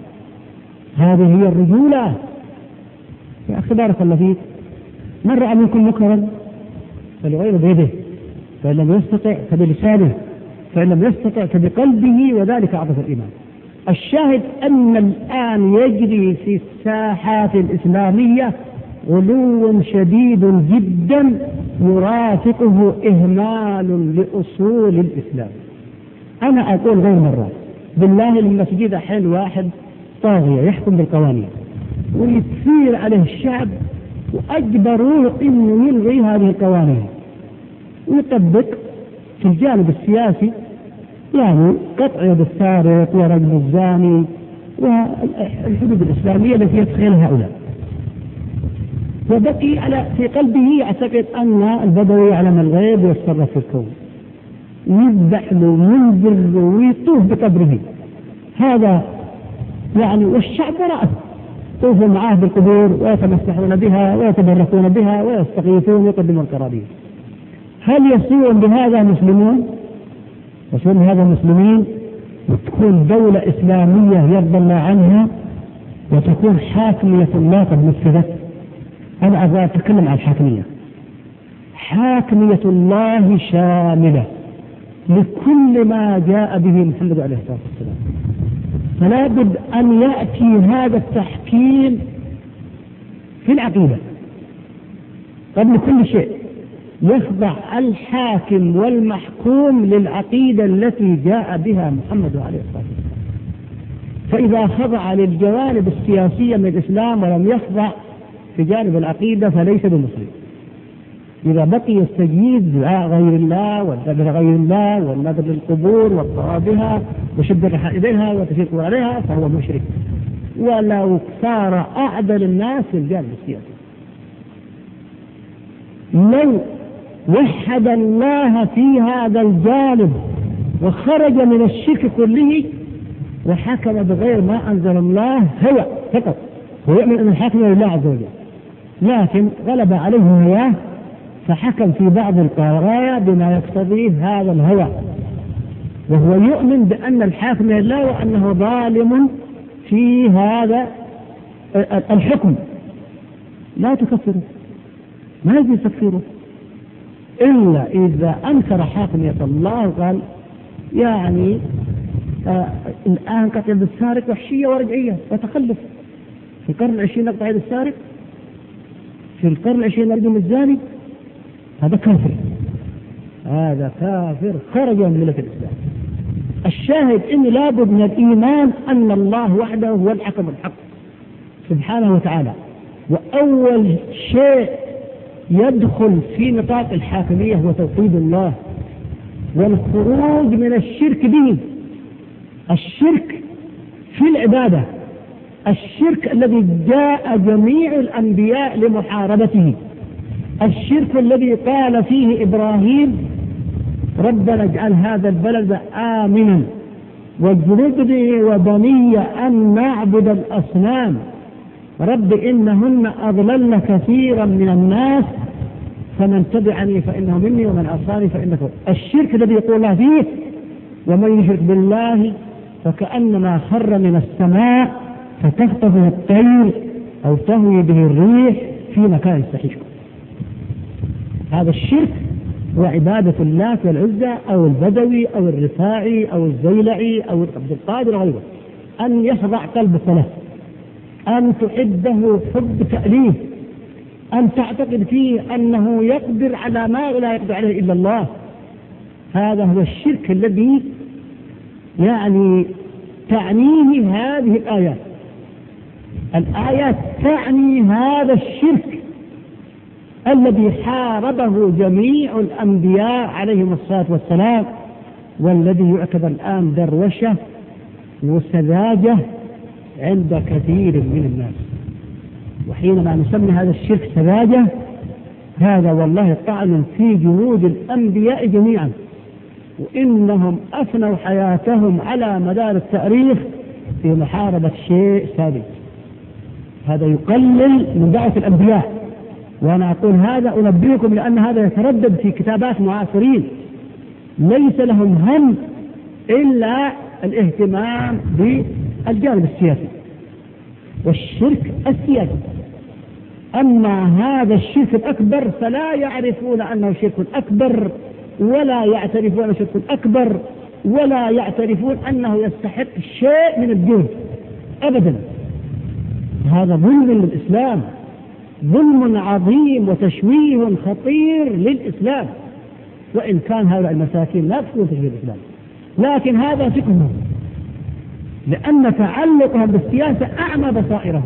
هذه هي الرجولة. يا أخي بارك الله فيك، من رأى منكم منكرا فليغيره بيده، فإن لم يستطع فبلسانه، فإن لم يستطع فبقلبه، وذلك أضعف الإيمان. الشاهد أن الآن يجري في الساحات الإسلامية غلو شديد جدا يرافقه إهمال لأصول الإسلام. أنا أقول غير مرة بالله لما تجد حين واحد طاغية يحكم بالقوانين ويثير عليه الشعب وأجبروه إنه يلغي هذه القوانين ويطبق في الجانب السياسي يعني قطع يد السارق ورجل الزاني والحدود الإسلامية التي يدخلها هؤلاء، وبقي على في قلبه يعتقد أن البدوي يعلم الغيب ويتصرف في الكون، يذبح له وينذر له ويطوف بقبره. هذا يعني والشعب وراءه يطوفوا معاه بالقبور ويتمسحون بها ويتبركون بها ويستغيثون ويقدمون القرابين. هل يصيرون بهذا مسلمون؟ يصيرون بهذا مسلمين وتكون دولة إسلامية يرضى الله عنها وتكون حاكمية الله قد نفذت. أنا أبغى أتكلم عن الحاكمية، حاكمية الله شاملة لكل ما جاء به محمد عليه الصلاة والسلام، فلا بد أن يأتي هذا التحكيم في العقيدة قبل كل شيء، يخضع الحاكم والمحكوم للعقيدة التي جاء بها محمد عليه الصلاة والسلام. فإذا خضع للجوانب السياسية من الإسلام ولم يخضع في جانب العقيدة فليس بمسلم. إذا بقي يستجيب غير الله والذبح غير الله والنذر للقبور والطواف بها وشد الحائدها وتشرك عليها فهو مشرك، ولو صار أعدل الناس في الجانب السياسي. لو وحد الله في هذا الجانب وخرج من الشرك كله وحكم بغير ما أنزل الله هو فقط، ويؤمن أن الحاكم لله عز وجل، لكن غلب عليه هواه فحكم في بعض القضايا بما يقتضيه هذا الهوى، وهو يؤمن بأن الحاكم لله وأنه ظالم في هذا الحكم. لا تكفره، ما يجوز تكفيره إلا إذا أنكر حاكمية الله وقال يعني الآن قطع يد السارق وحشية ورجعية وتخلف. في القرن العشرين نقطع يد السارق، في القرن العشرين نرجم الزاني، هذا كافر، هذا كافر خرج من ملة الإسلام. الشاهد إن لابد من الإيمان أن الله وحده هو الحكم الحق سبحانه وتعالى، وأول شيء يدخل في نطاق الحاكمية هو توحيد الله والخروج من الشرك به. الشرك في العبادة، الشرك الذي جاء جميع الأنبياء لمحاربته، الشرك الذي قال فيه إبراهيم ربنا اجعل هذا البلد آمنا واجنبني وبني أن نعبد الأصنام رب إنهن أضللن كثيرا من الناس فمن تبعني فإنه مني ومن عصاني فإنك. الشرك الذي يقول الله فيه ومن يشرك بالله فكأنما خر من السماء فتخطفه الطير أو تهوي به الريح في مكان سحيق. هذا الشرك هو عبادة اللات والعزى أو البدوي أو الرفاعي أو الزيلعي أو عبد القادر وغيره، أن يخضع قلبك له، أن تحبه حب تأليه، أن تعتقد فيه أنه يقدر على ما لا يقدر عليه إلا الله. هذا هو الشرك الذي يعني تعنيه هذه الآيات. الآيات تعني هذا الشرك الذي حاربه جميع الأنبياء عليهم الصلاة والسلام، والذي يعتبر الآن دروشة وسذاجة عند كثير من الناس. وحينما نسمي هذا الشرك سذاجة هذا والله طعن في جهود الأنبياء جميعا، وإنهم أفنوا حياتهم على مدار التاريخ في محاربة شيء ثابت. هذا يقلل من دعوة الأنبياء، وأنا أقول هذا أنبئكم لأن هذا يتردد في كتابات معاصرين ليس لهم هم إلا الاهتمام بالجانب السياسي والشرك السياسي. أما هذا الشرك الأكبر فلا يعرفون أنه شرك أكبر، ولا يعترفون أنه شرك أكبر، ولا يعترفون أنه يستحق شيء من الدين أبدا. هذا ظلم للإسلام، ظلم عظيم وتشويه خطير للإسلام، وإن كان هؤلاء المساكين لا يقصدون تشويه الإسلام، لكن هذا فقههم، لأن تعلقهم بالسياسة أعمى بصائرهم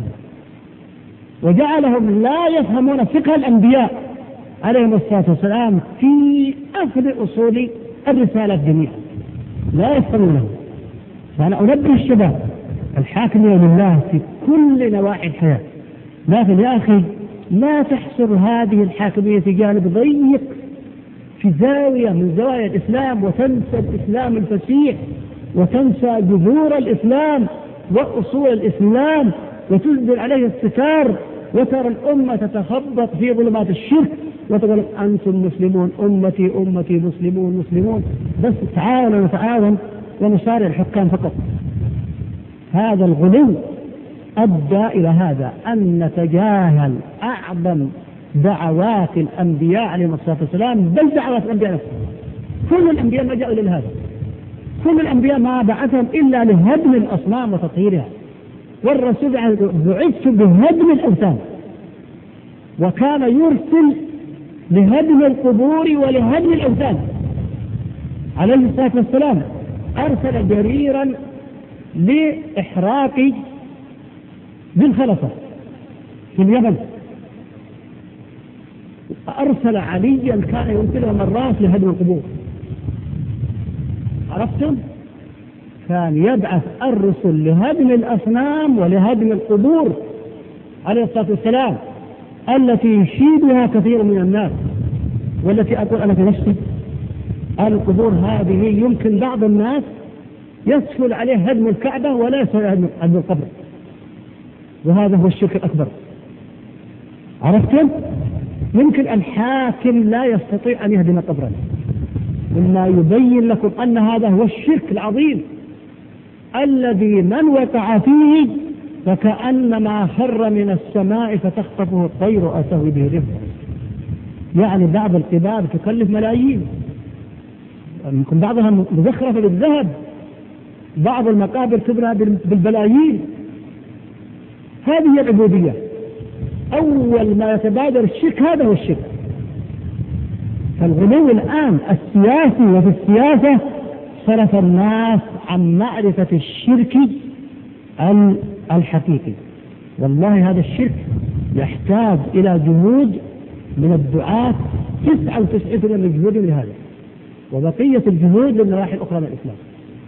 وجعلهم لا يفهمون فقه الأنبياء عليهم الصلاة والسلام في أصل أصول الرسالة جميعا، لا يفهمونه. فأنا أنبه الشباب الحاكمية لله في كل نواحي الحياة، لكن يا أخي لا تحصر هذه الحاكمية في جانب ضيق في زاوية من زوايا الإسلام وتنسى الإسلام الفسيح وتنسى جذور الإسلام وأصول الإسلام وتسدل عليه الستار، وترى الأمة تتخبط في ظلمات الشرك وتقول أنتم مسلمون أمتي أمتي مسلمون مسلمون، بس تعاونوا نتعاون ونصارع الحكام فقط. هذا الغلو أدى إلى هذا أن نتجاهل أعظم دعوات الأنبياء عليهم الصلاة والسلام، بل دعوات الأنبياء نفسهم. كل الأنبياء ما جاءوا إلى هذا، كل الأنبياء ما بعثهم إلا لهدم الأصنام وتطهيرها، والرسول بعث بهدم الأوثان، وكان يرسل لهدم القبور ولهدم الأوثان عليه الصلاة والسلام. أرسل جريرا لإحراق ذي الخلصة في اليمن، أرسل عليا كان يرسله مرات لهدم القبور. عرفتم؟ كان يبعث الرسل لهدم الأصنام ولهدم القبور عليه الصلاة والسلام، التي يشيدها كثير من الناس، والتي أقول أنا في نفسي القبور هذه يمكن بعض الناس يسهل عليه هدم الكعبة ولا يسهل هدم القبر، وهذا هو الشرك الأكبر. عرفتم؟ يمكن الحاكم لا يستطيع أن يهدم قبرا، مما يبين لكم أن هذا هو الشرك العظيم الذي من وقع فيه فكأنما خر من السماء فتخطفه الطير أو تهوي به الريح. يعني بعض القباب تكلف ملايين، يمكن بعضها مزخرفة بالذهب، بعض المقابر تبنى بالبلايين. هذه هي العبودية. أول ما يتبادر الشرك هذا هو الشرك. فالغلو الآن السياسي وفي السياسة صرف الناس عن معرفة الشرك الحقيقي. والله هذا الشرك يحتاج إلى جهود من الدعاة 99 من جهودهم لهذا، وبقية الجهود للنواحي الأخرى من الإسلام،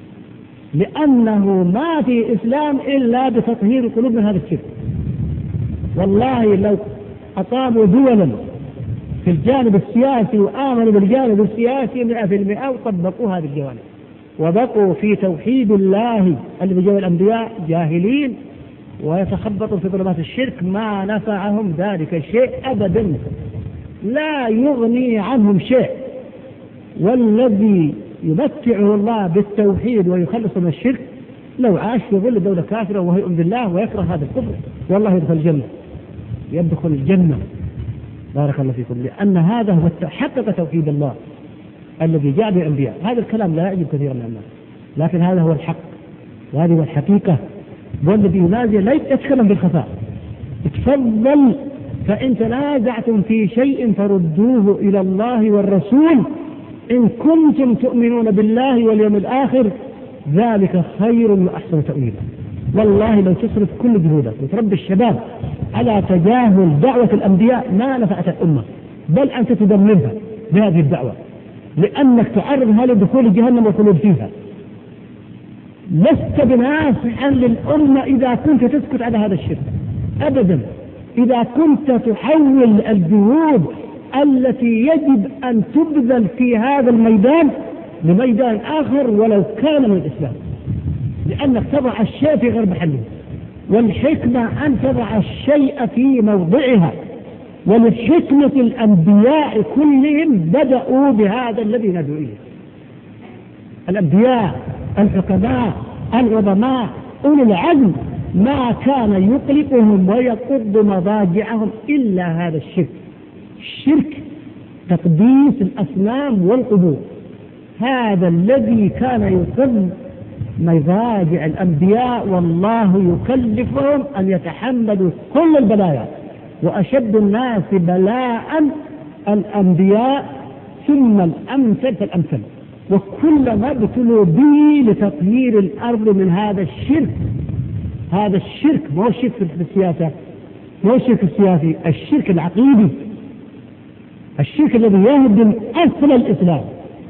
لأنه ما في إسلام إلا بتطهير القلوب من هذا الشرك. والله لو أقاموا دولا في الجانب السياسي وآمنوا بالجانب السياسي 100% وطبقوا هذه الجوانب وبقوا في توحيد الله الذي جاء الأنبياء جاهلين ويتخبطوا في ظلمات الشرك، ما نفعهم ذلك شيء أبدا، لا يغني عنهم شيء. والذي يمتعه الله بالتوحيد ويخلص من الشرك لو عاش في ظل دولة كافرة وهو يؤمن بالله ويكره هذا الكفر والله يدخل الجنة، يدخل الجنة. بارك الله فيكم. لأن هذا هو حقق توحيد الله الذي جاء بالأنبياء. هذا الكلام لا يعجب كثيرا من الناس، لكن هذا هو الحق وهذه هو الحقيقة، والذي ينازع لا يتكلم بالخفاء. تفضل، فإن تنازعتم في شيء فردوه إلى الله والرسول إن كنتم تؤمنون بالله واليوم الآخر، ذلك خير وأحسن تأويلا. والله لو تصرف كل جهودك وتربي الشباب على تجاهل دعوة الأنبياء ما نفعت الأمة، بل أنت تدمرها بهذه الدعوة، لأنك تعرضها لدخول جهنم والخلود فيها. لست بنافعا للأمة إذا كنت تسكت على هذا الشرك أبدا. إذا كنت تحول الجهود التي يجب أن تبذل في هذا الميدان لميدان آخر ولو كان من الإسلام، لأنك تضع الشيء في غير محله، والحكمة أن تضع الشيء في موضعها. ولحكمة الأنبياء كلهم بدأوا بهذا الذي ندعو إليه. الأنبياء الحكماء العظماء أولي العزم ما كان يقلقهم ويقض مضاجعهم إلا هذا الشرك، الشرك تقديس الأصنام والقبور. هذا الذي كان يقض مضاجع الأنبياء، والله يكلفهم أن يتحملوا كل البلايا، وأشد الناس بلاء الأنبياء ثم الأمثل فالأمثل، وكلما ابتلوا به لتطهير الأرض من هذا الشرك. هذا الشرك مو الشرك في السياسة، مو الشرك السياسي، الشرك العقيدي، الشرك الذي يهدم أصل الإسلام.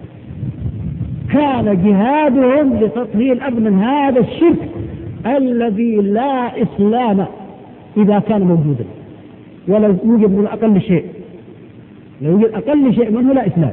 كان جهادهم لتطهير الأرض من هذا الشرك الذي لا إسلام إذا كان موجودا، ولا يوجد من أقل شيء، لو يوجد أقل شيء منه لا إسلام.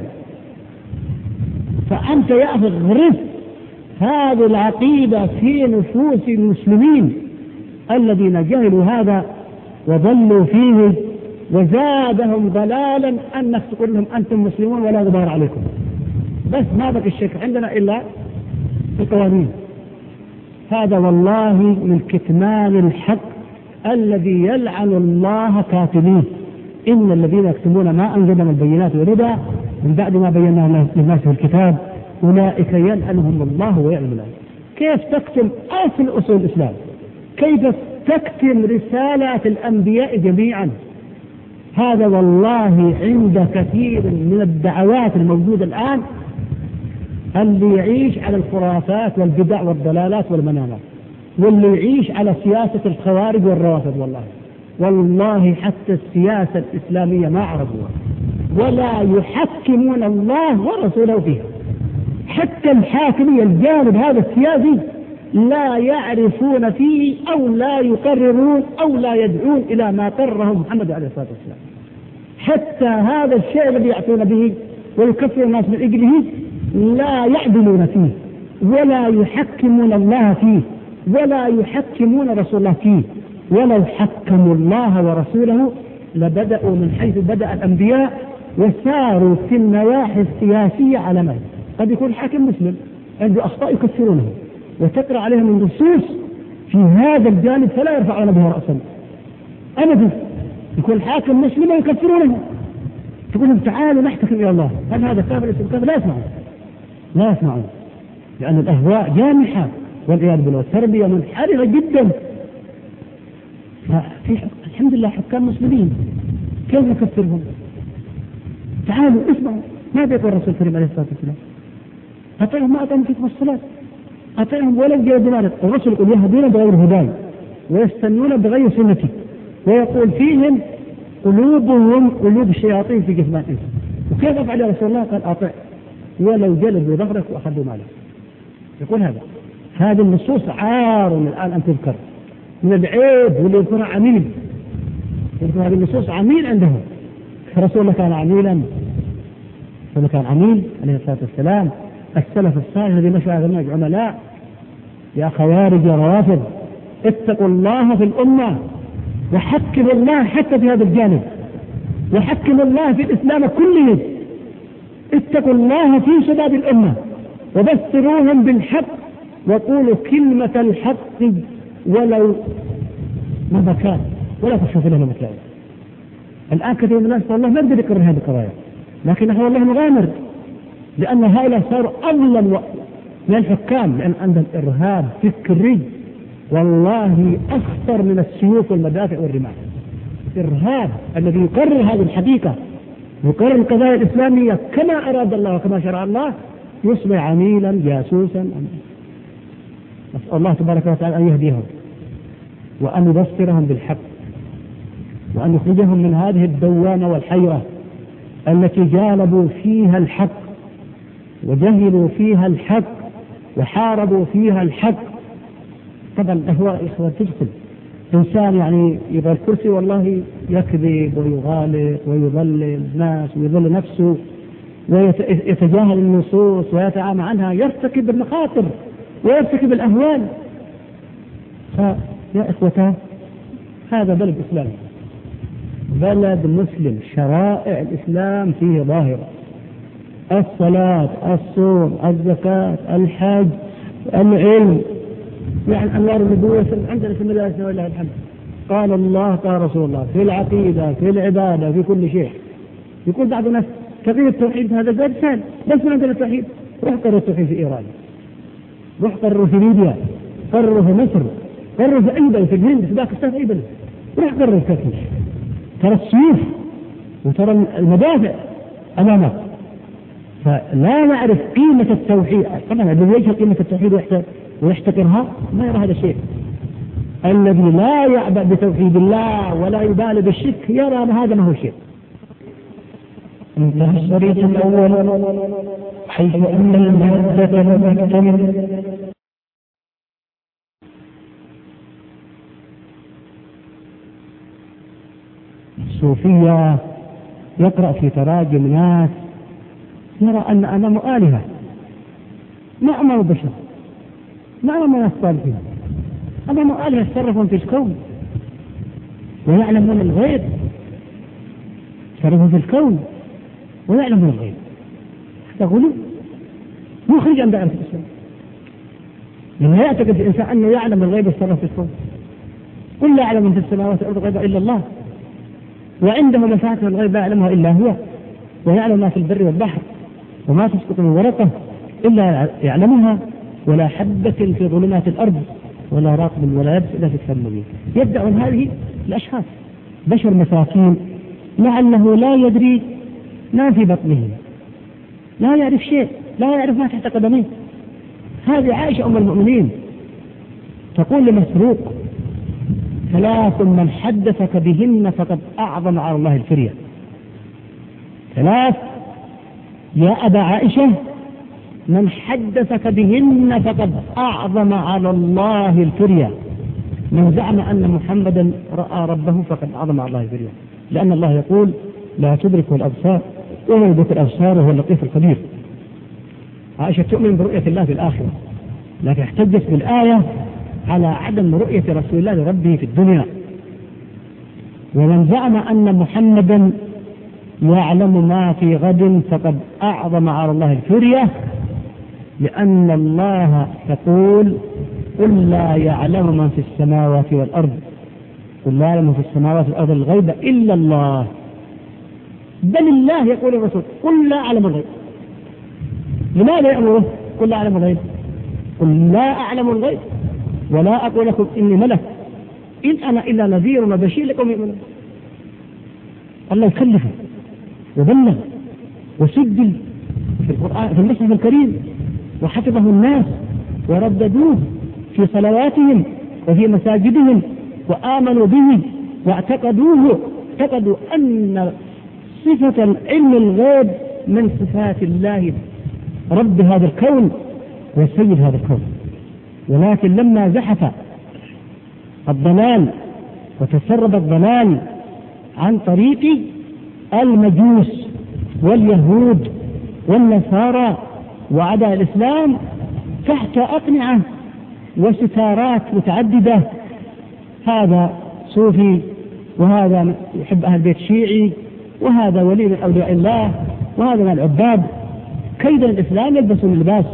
فأنت يا أخي غرس هذه العقيدة في نفوس المسلمين الذين جهلوا هذا وضلوا فيه، وزادهم ضلالا أنك تقول لهم أنتم مسلمون ولا غبار عليكم، بس ما بقى الشرك عندنا إلا القوانين. هذا والله من كتمان الحق الذي يلعن الله كاتبيه، إن الذين يكتمون ما أنزل من البينات والهدى من بعد ما بيناه للناس في الكتاب أولئك يلعنهم الله ويلعن الله. كيف تكتم أصل الإسلام؟ كيف تكتم رسالات الأنبياء جميعا؟ هذا والله عند كثير من الدعوات الموجودة الآن اللي يعيش على الخرافات والبدع والضلالات والمنامات، واللي يعيش على سياسة الخوارج والروافض. والله حتى السياسة الإسلامية ما عرفوها ولا يحكمون الله ورسوله فيها. حتى الحاكمية الجانب هذا السياسي لا يعرفون فيه أو لا يقررون أو لا يدعون إلى ما قرره محمد عليه الصلاة والسلام. حتى هذا الشيء الذي يعطون به ويكفر الناس من أجله لا يعدلون فيه ولا يحكمون الله فيه ولا يحكمون رسول الله فيه. ولو حكموا الله ورسوله لبدأوا من حيث بدأ الأنبياء وساروا في النواحي السياسية على ما قد يكون حاكم مسلم عنده أخطاء يكفرونه وتقرأ عليهم النصوص في هذا الجانب فلا يرفعون به رأسا أبدا. يكون حاكم مسلم ويكفرونه، تقول لهم تعالوا نحتكم إلى الله، هل هذا كافر كافر؟ لا يسمعون لأن الأهواء جامحة والعياذ بالله، التربية منحرفة جدا. الحمد لله حكام مسلمين، كيف نكفرهم؟ تعالوا اسمعوا ماذا يقول الرسول الكريم عليه الصلاة والسلام؟ أطيعهم ما أطيعهم فيكم الصلاة، أطيعهم ولو جاء دمارك. الرسول يقول يهدون بغير هداي ويستنون بغير سنتي، ويقول فيهم قلوبهم قلوب الشياطين في جثمان انت. وكيف افعل يا رسول الله؟ قال اطع ولو جلبوا ظهرك واخذوا مالك. يقول هذه النصوص عار الان ان تذكر من العيب واللي يذكرها عميل. يذكر هذه النصوص عميل عندهم. رسول الله كان عميلا، رسول كان عميل عليه الصلاه والسلام. السلف الصالح الذي مشى على المنهج عملاء. يا خوارج يا روافض اتقوا الله في الامه وحكموا الله حتى في هذا الجانب، وحكموا الله في الإسلام كله. اتقوا الله في شباب الأمة وبشروهم بالحق وقولوا كلمة الحق ولو ما كان ولا تخشوا لهم مثلا. الآن كثير من الناس والله ما يقدر يكرر هذه القضايا، لكن نحن والله نغامر لأن هؤلاء صاروا أظلم من الحكام، لأن عندهم إرهاب فكري والله أخطر من السيوف والمدافع والرماح. إرهاب الذي يقرر هذه الحقيقة، يقرر القضايا الإسلامية كما أراد الله وكما شرع الله، يصبح عميلا جاسوسا. نسأل الله تبارك وتعالى أن يهديهم وأن يبصرهم بالحق وأن يخرجهم من هذه الدوامة والحيرة التي جالبوا فيها الحق وجهلوا فيها الحق وحاربوا فيها الحق. طبعا الأهواء إخوة تدخل إنسان يعني يبغى الكرسي والله يكذب ويغالط ويضلل الناس ويضل نفسه ويتجاهل النصوص ويتعامى عنها، يرتكب المخاطر ويرتكب الأهوال. فيا إخوتاه هذا بلد إسلامي، بلد مسلم، شرائع الإسلام فيه ظاهرة، الصلاة الصوم الزكاة الحج العلم، يعني أنوار النبوة عندنا في المدارس ولله الحمد. قال الله قال رسول الله في العقيدة في العبادة في كل شيء. يقول بعض الناس تغيير التوحيد هذا زاد سهل، بس من عندنا التوحيد. روح قرروا التوحيد في إيران، روح قرروا في ليبيا، قرروا في مصر، قرروا في أي بلد، في الهند، في باكستان، في أي بلد، روح قرروا التوحيد. ترى السيوف وترى المدافع أمامك. فلا نعرف قيمة التوحيد. طبعا الذي يجهل قيمة التوحيد ويحتقرها ما يرى هذا الشيء. الذي لا يعبأ بتوحيد الله ولا يبالي بالشرك يرى هذا ما هو شيء. انتهى الشريط الأول حيث أن المادة مكتمل. الصوفية يقرأ في تراجم ناس يرى أن أمامه آلهة، ما أمامه بشر، ما أمامه ناس صالحين، أمامه آلهة يتصرفون في الكون ويعلمون الغيب، يتصرفون في الكون ويعلمون الغيب. يقولون مخرج عن دائرة الإسلام. لما يعتقد الإنسان أنه يعلم الغيب يتصرف في الكون. قل لا يعلم من في السماوات والأرض غيبا إلا الله. وعنده مفاتيح الغيب لا يعلمها إلا هو، ويعلم ما في البر والبحر، وما تسقط من ورقة إلا يعلمها، ولا حبة في ظلمات الأرض ولا رطب ولا يبس إلا في كتاب مبين. يدعون هذه الأشخاص بشر مساكين لعله لا يدري ما في بطنه، لا يعرف شيء، لا يعرف ما تحت قدميه. هذه عائشة أم المؤمنين تقول لمسروق: 3 من حدثك بهن فقد أعظم على الله الفرية. 3 يا أبا عائشة من حدثك بهن فقد أعظم على الله الفرية. من زعم أن محمدا رأى ربه فقد أعظم على الله الفرية، لأن الله يقول: لا تدركه الأبصار وهو يدرك الأبصار وهو اللطيف الخبير. عائشة تؤمن برؤية الله في الآخرة، لكن احتجت بالآية على عدم رؤية رسول الله لربه في الدنيا. ومن زعم أن محمدا يعلم ما في غد فقد أعظم على الله الفرية، لأن الله يقول: قل لا يعلم من في السماوات والأرض، قل لا يعلم في السماوات والأرض الغيب إلا الله. بل الله يقول الرسول: قل لا أعلم الغيب. لماذا يأمره؟ قل لا أعلم الغيب. قل لا أعلم الغيب ولا أقول لكم إني ملك إن أنا إلا نذير وبشير لكم يؤمنون. الله يكلفه وبلغ وسجل في القرآن في المصحف الكريم، وحفظه الناس ورددوه في صلواتهم وفي مساجدهم، وآمنوا به واعتقدوه، اعتقدوا أن صفة علم الغيب من صفات الله رب هذا الكون وسيد هذا الكون. ولكن لما زحف الضلال وتسرب الضلال عن طريق المجوس واليهود والنصارى وأعداء الإسلام تحت أقنعة وستارات متعددة، هذا صوفي، وهذا يحب أهل البيت شيعي، وهذا ولي من أولياء الله، وهذا من العباد، كيدا الإسلام يلبسون لباس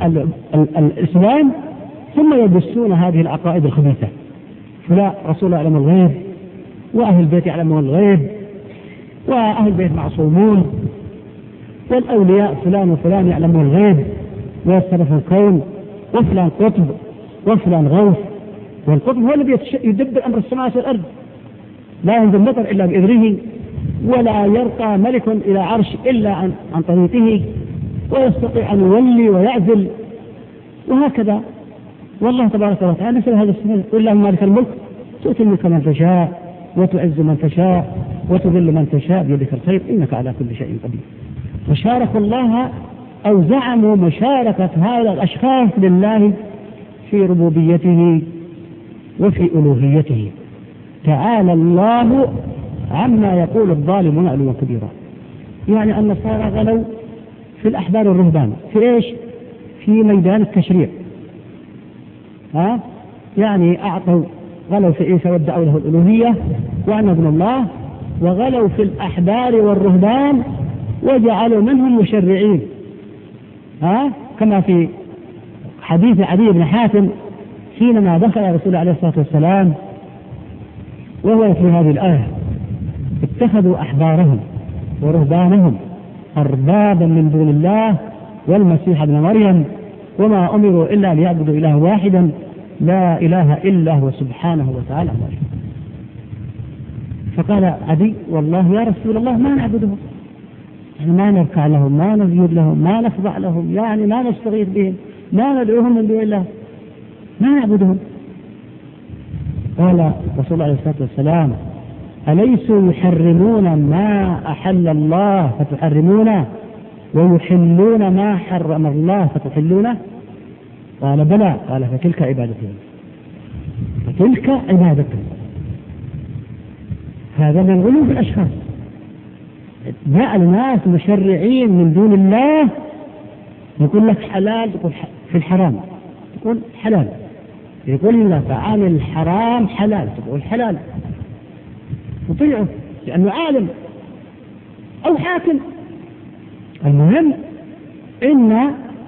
الإسلام ثم يلبسون هذه العقائد الخبيثة. فلا، رسول الله يعلم الغيب، وأهل البيت يعلمون الغيب، وأهل البيت معصومون، والأولياء فلان وفلان يعلمون الغيب ويتصرف الكون، وفلان قطب وفلان غوث. والقطب هو الذي يدبر أمر السماوات والأرض، لا ينزل مطر إلا بإذنه، ولا يرقى ملك إلى عرش إلا عن طريقه، ويستطيع أن يولي ويعزل، وهكذا. والله تبارك وتعالى نسأل هذا السنة: قل اللهم مالك الملك تؤتي الملك من تشاء وتعز من تشاء وتذل من تشاء بيدك الخير إنك على كل شيء قدير. وشاركوا الله أو زعموا مشاركة هذا الأشخاص لله في ربوبيته وفي ألوهيته. تعالى الله عما يقول الظالمون علوا كبيرا. يعني النصارى غلوا في الأحبار والرهبان في إيش؟ في ميدان التشريع. يعني غلوا في عيسى وادعوا له الألوهية وأنه ابن الله، وغلوا في الأحبار والرهبان وجعلوا منهم مشرعين، كما في حديث عدي بن حاتم حينما دخل رسول الله عليه الصلاة والسلام وهو يتلو هذه الآية: اتخذوا أحبارهم ورهبانهم أربابا من دون الله والمسيح ابن مريم وما أمروا إلا ليعبدوا إله واحدا لا إله إلا هو سبحانه وتعالى. فقال عدي: والله يا رسول الله ما نعبدهم، يعني ما نركع لهم، ما نسجد لهم، ما نخضع لهم، يعني ما نستغيث بهم، ما ندعوهم من دون الله، ما نعبدهم. قال رسول الله عليه الصلاة والسلام: أليسوا يحرمون ما أحل الله فتحرمونه ويحلون ما حرم الله فتحلونه؟ قال: بلى. قال: فتلك عبادتهم، فتلك عبادتهم. هذا من غلو في الأشخاص. جاء الناس مشرعين من دون الله، يقول لك حلال تقول في الحرام تقول حلال، يقول لك عن الحرام حلال تقول حلال، تطيعه لأنه عالم أو حاكم. المهم إن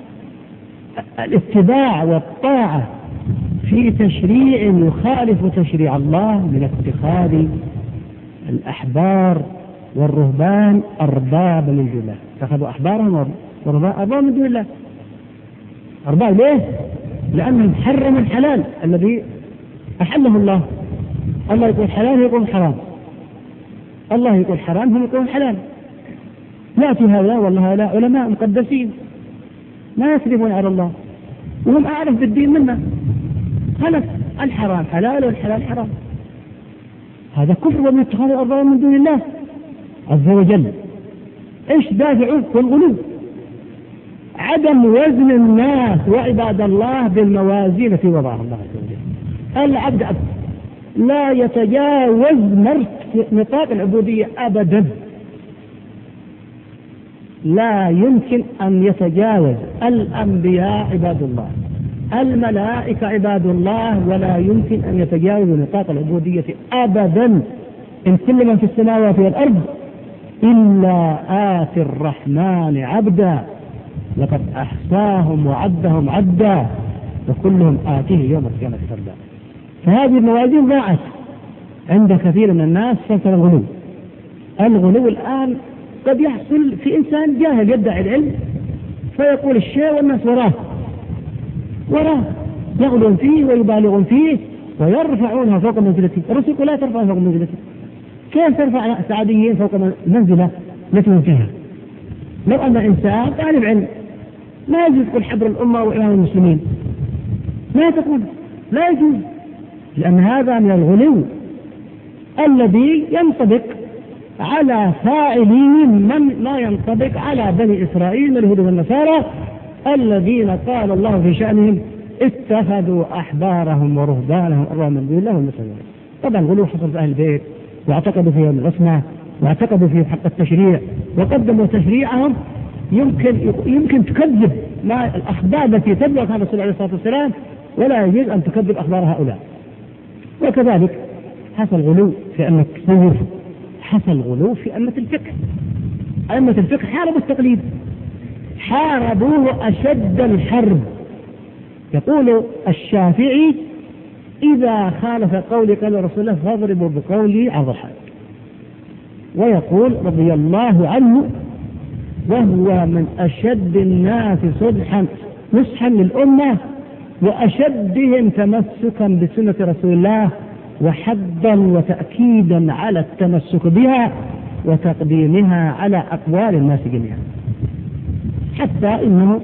الاتباع والطاعة في تشريع يخالف تشريع الله من اتخاذ الأحبار والرهبان أرباب من دون الله، اتخذوا أحبارهم ورهبان أرباب من دون الله. أرباب ليه؟ لأنهم حرموا الحلال الذي أحله الله. الله يقول حلال يقول حرام، الله يقول حرام هم يقولون حلال. يأتي هؤلاء والله هؤلاء علماء مقدسين لا يكذبون على الله وهم أعرف بالدين منا، خلف الحرام حلال والحلال حرام. هذا كفر ومن اتخاذ الأرباب من دون الله عز وجل. ايش دافعه؟ والغلو، عدم وزن الناس وعباد الله بالموازين في وضعها الله عز وجل. العبد لا يتجاوز نطاق العبودية أبدا، لا يمكن أن يتجاوز. الأنبياء عباد الله، الملائكة عباد الله، ولا يمكن أن يتجاوزوا نطاق العبودية أبدا. إن كل من في السماوات والأرض إلا آتي الرحمن عبدا لقد أحصاهم وعدهم عدا وكلهم آتيه يوم القيامة فردا. فهذه الموازين ضاعت عند كثير من الناس. فكر الغلو الآن قد يحصل في إنسان جاهل يدعي العلم فيقول الشيء والناس وراه يغلون فيه ويبالغون فيه ويرفعونها فوق منزلته. الرسول لا ترفع فوق منزلته. كيف ترفع السعاديين فوق منزلة التي هم فيها؟ لو أن إنسان طالب علم لا يجوز يقول حبر الأمة وإمام المسلمين، لا يجوز، لأن هذا من الغلو الذي ينطبق على فاعلين من لا ينطبق على بني إسرائيل من اليهود والنصارى الذين قال الله في شأنهم اتخذوا أحبارهم ورهبانهم أربابا من دون الله والمسلمين. طبعا غلو حصل في أهل البيت واعتقدوا في يوم العصمة واعتقدوا في حق التشريع وقدموا تشريعهم. يمكن تكذب مع الأخبار التي تبلغ عن الرسول عليه الصلاة والسلام، ولا يجوز أن تكذب أخبار هؤلاء. وكذلك حصل غلو في أمة التصوف، حصل غلو في أمة الفقه. أمة الفقه حاربوا التقليد، حاربوه أشد الحرب. يقول الشافعي إذا خالف قولي قال رسول الله فاضربوا بقولي عضحا، ويقول رضي الله عنه وهو من أشد الناس نصحا للأمة وأشدهم تمسكا بسنة رسول الله وحضا وتأكيدا على التمسك بها وتقديمها على أقوال الناس جميعا. حتى إنه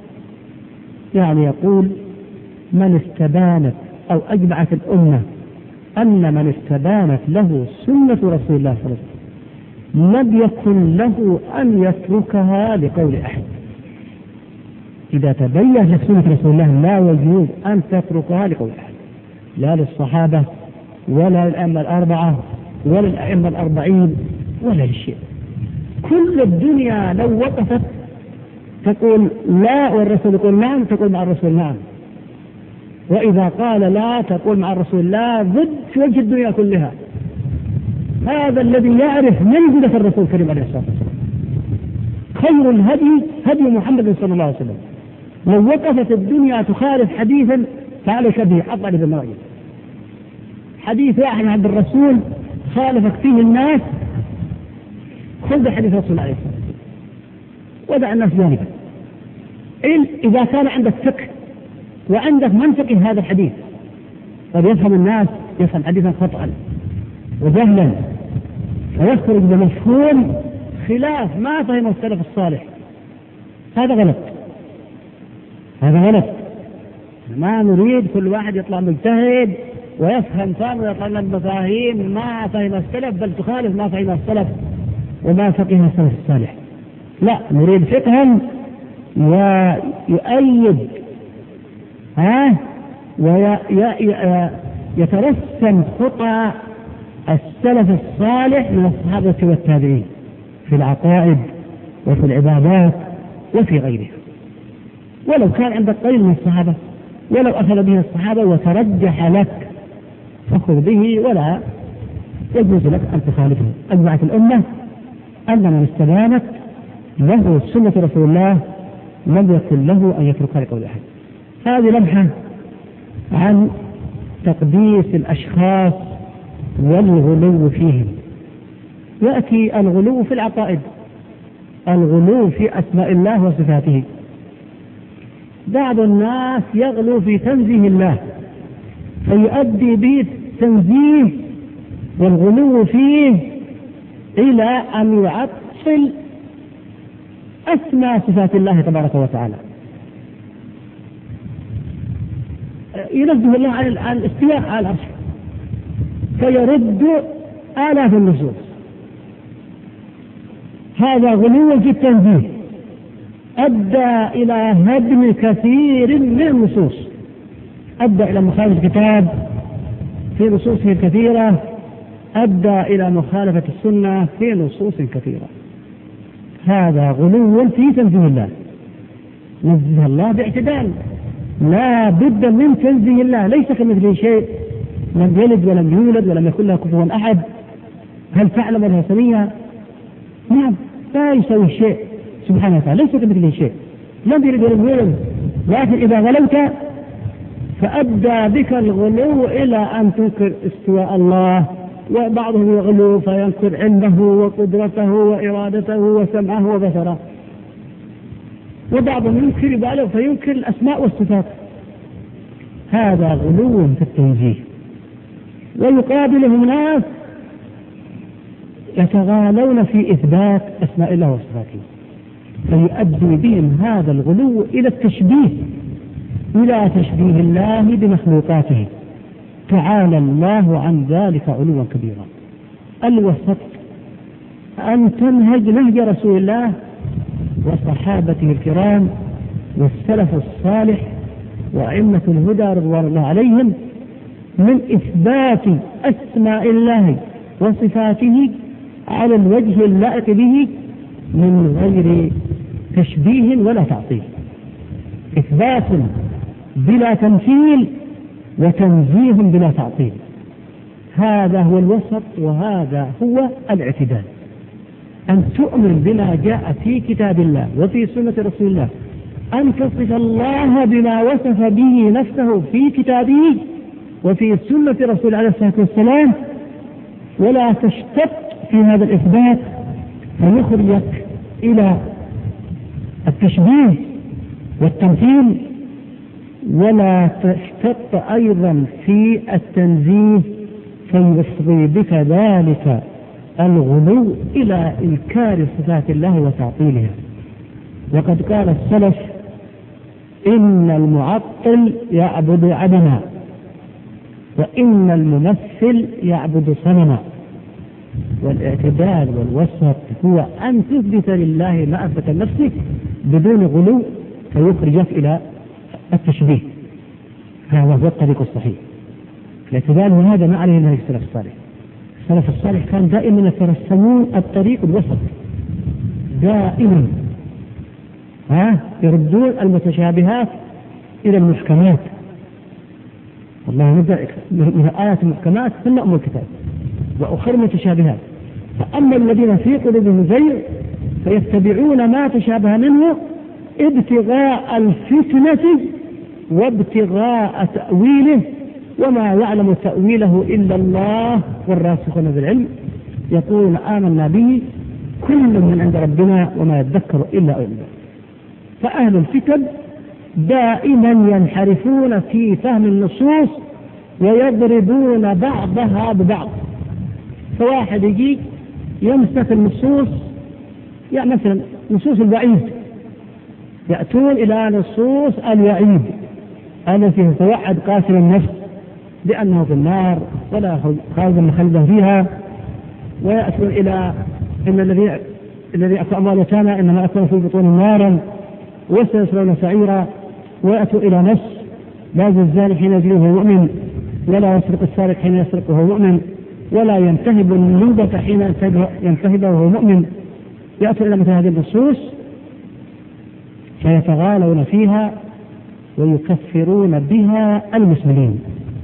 يقول من استبانت أو أجمعت الأمة أن من استبانت له سنة رسول الله صلى الله عليه وسلم لم يكن له أن يتركها لقول أحد. إذا تبين لك سنة رسول الله لا يجوز أن تتركها لقول أحد، لا للصحابة ولا للأئمة الأربعة ولا للأئمة الأربعين ولا للشيء. كل الدنيا لو وقفت تقول لا والرسول يقول نعم تقول مع الرسول نعم، وإذا قال لا تقول مع الرسول لا، ضد في وجه الدنيا كلها. هذا الذي يعرف منزلة الرسول الكريم عليه الصلاة والسلام. خير الهدي هدي محمد صلى الله عليه وسلم. لو وقفت الدنيا تخالف حديثا فعليك به أطلع بالمواجد. حديث واحد عند الرسول خالفك فيه الناس خذ حديث رسول الله عليه الصلاة والسلام ودع الناس جانبا. إذا كان عندك فقه وعندك منطق هذا الحديث قد يفهم الناس يفهم حديثا خطأ وجهلا ويخرج بمفهوم خلاف ما فهم السلف الصالح. هذا غلط. ما نريد كل واحد يطلع مجتهد ويفهم فهم ويطلع من المفاهيم ما فهم السلف بل تخالف ما فهم السلف وما فقه السلف الصالح. لا، نريد فقها ويؤيد ويترسم خطى السلف الصالح من الصحابة والتابعين في العقائد وفي العبادات وفي غيرها. ولو كان عندك قليل من الصحابة ولو أخذ به الصحابة وترجح لك فخذ به ولا يجوز لك أن تخالفه. أجمعت الأمة أن من استبانت له سنة رسول الله لم يكن له أن يتركها لقول أحد. هذه لمحة عن تقديس الأشخاص والغلو فيهم. يأتي الغلو في العقائد، الغلو في أسماء الله وصفاته. بعض الناس يغلو في تنزيه الله فيؤدي به التنزيه والغلو فيه إلى أن يعطل أسماء صفات الله تبارك وتعالى. ينزه الله عن الاستواء على العرش فيرد آلاف النصوص، هذا غلو في التنزيه أدى إلى هدم كثير من النصوص، أدى إلى مخالفة الكتاب في نصوصه الكثيرة، أدى إلى مخالفة السنة في نصوص كثيرة. هذا غلو في تنزيه الله. نزه الله باعتدال، لا بد من تنزيه الله، ليس كمثله شيء، لم يلد ولم يولد ولم يكن له كفوا أحد. هل تعلم أنها سمية؟ نعم، لا يسوي شيء سبحانه وتعالى، ليس كمثله شيء، لم يلد ولم يولد. لكن إذا غلوت فأدى بك الغلو إلى أن تنكر استواء الله، وبعضهم يغلو فينكر علمه وقدرته وإرادته وسمعه وبصره، وبعضهم ينكر يبالغ فينكر الأسماء والصفات. هذا غلو في التنزيه. ويقابلهم ناس يتغالون في إثبات أسماء الله وصفاته، فيؤدي بهم هذا الغلو إلى التشبيه، إلى تشبيه الله بمخلوقاته. تعالى الله عن ذلك علوا كبيرا. الوسط أن تنهج نهج رسول الله وصحابته الكرام والسلف الصالح وأئمة الهدى رضوان الله عليهم من إثبات أسماء الله وصفاته على الوجه اللائق به من غير تشبيه ولا تعطيل، إثبات بلا تمثيل وتنزيه بلا تعطيل. هذا هو الوسط، وهذا هو الاعتدال. أن تؤمن بما جاء في كتاب الله وفي سنة رسول الله، أن تصف الله بما وصف به نفسه في كتابه وفي سنة رسول عليه الصلاة والسلام، ولا تشتت في هذا الإثبات فيخرجك إلى التشبيه والتمثيل، ولا تشتت أيضا في التنزيه فيفضي بك ذلك الغلو إلى إنكار صفات الله وتعطيلها. وقد قال السلف: إن المعطل يعبد عدما، وإن الممثل يعبد صنما. والاعتدال والوسط هو أن تثبت لله ما أثبت نفسك بدون غلو فيخرجك إلى التشبيه. هذا هو الطريق الصحيح. الاعتدال وهذا ما عليه نهج السلف الصالح. السلف الصالح كان دائما يترسمون الطريق الوسط، دائما يردون المتشابهات إلى المحكمات. والله نبدأ من آيات المحكمات ثم أم الكتاب وأخر متشابهات. فأما الذين في قلوبهم زيغ فيتبعون ما تشابه منه ابتغاء الفتنة وابتغاء تأويله وما يعلم تأويله إلا الله والراسخون في العلم يقولون آمنا به كل من عند ربنا وما يذكر إلا أولئك. فأهل الفتن دائما ينحرفون في فهم النصوص ويضربون بعضها ببعض. فواحد يجي يمسك النصوص، يعني مثلا نصوص الوعيد، يأتون إلى نصوص الوعيد التي توعد قاتل النفس بأنه في النار ولا خالدا مخلدا فيها، ويأتون إلى إن الذي أكل أموال اليتامى إنما أكل في بطون نارا وسيصلون سعيرا، ويأتوا إلى نفس لا يزني الزاني حين يزني وهو مؤمن ولا يسرق السارق حين يسرق وهو مؤمن ولا ينتهب النوبة حين ينتهب وهو مؤمن. يأتوا إلى مثل هذه النصوص فيتغالون فيها ويكفرون بها المسلمين.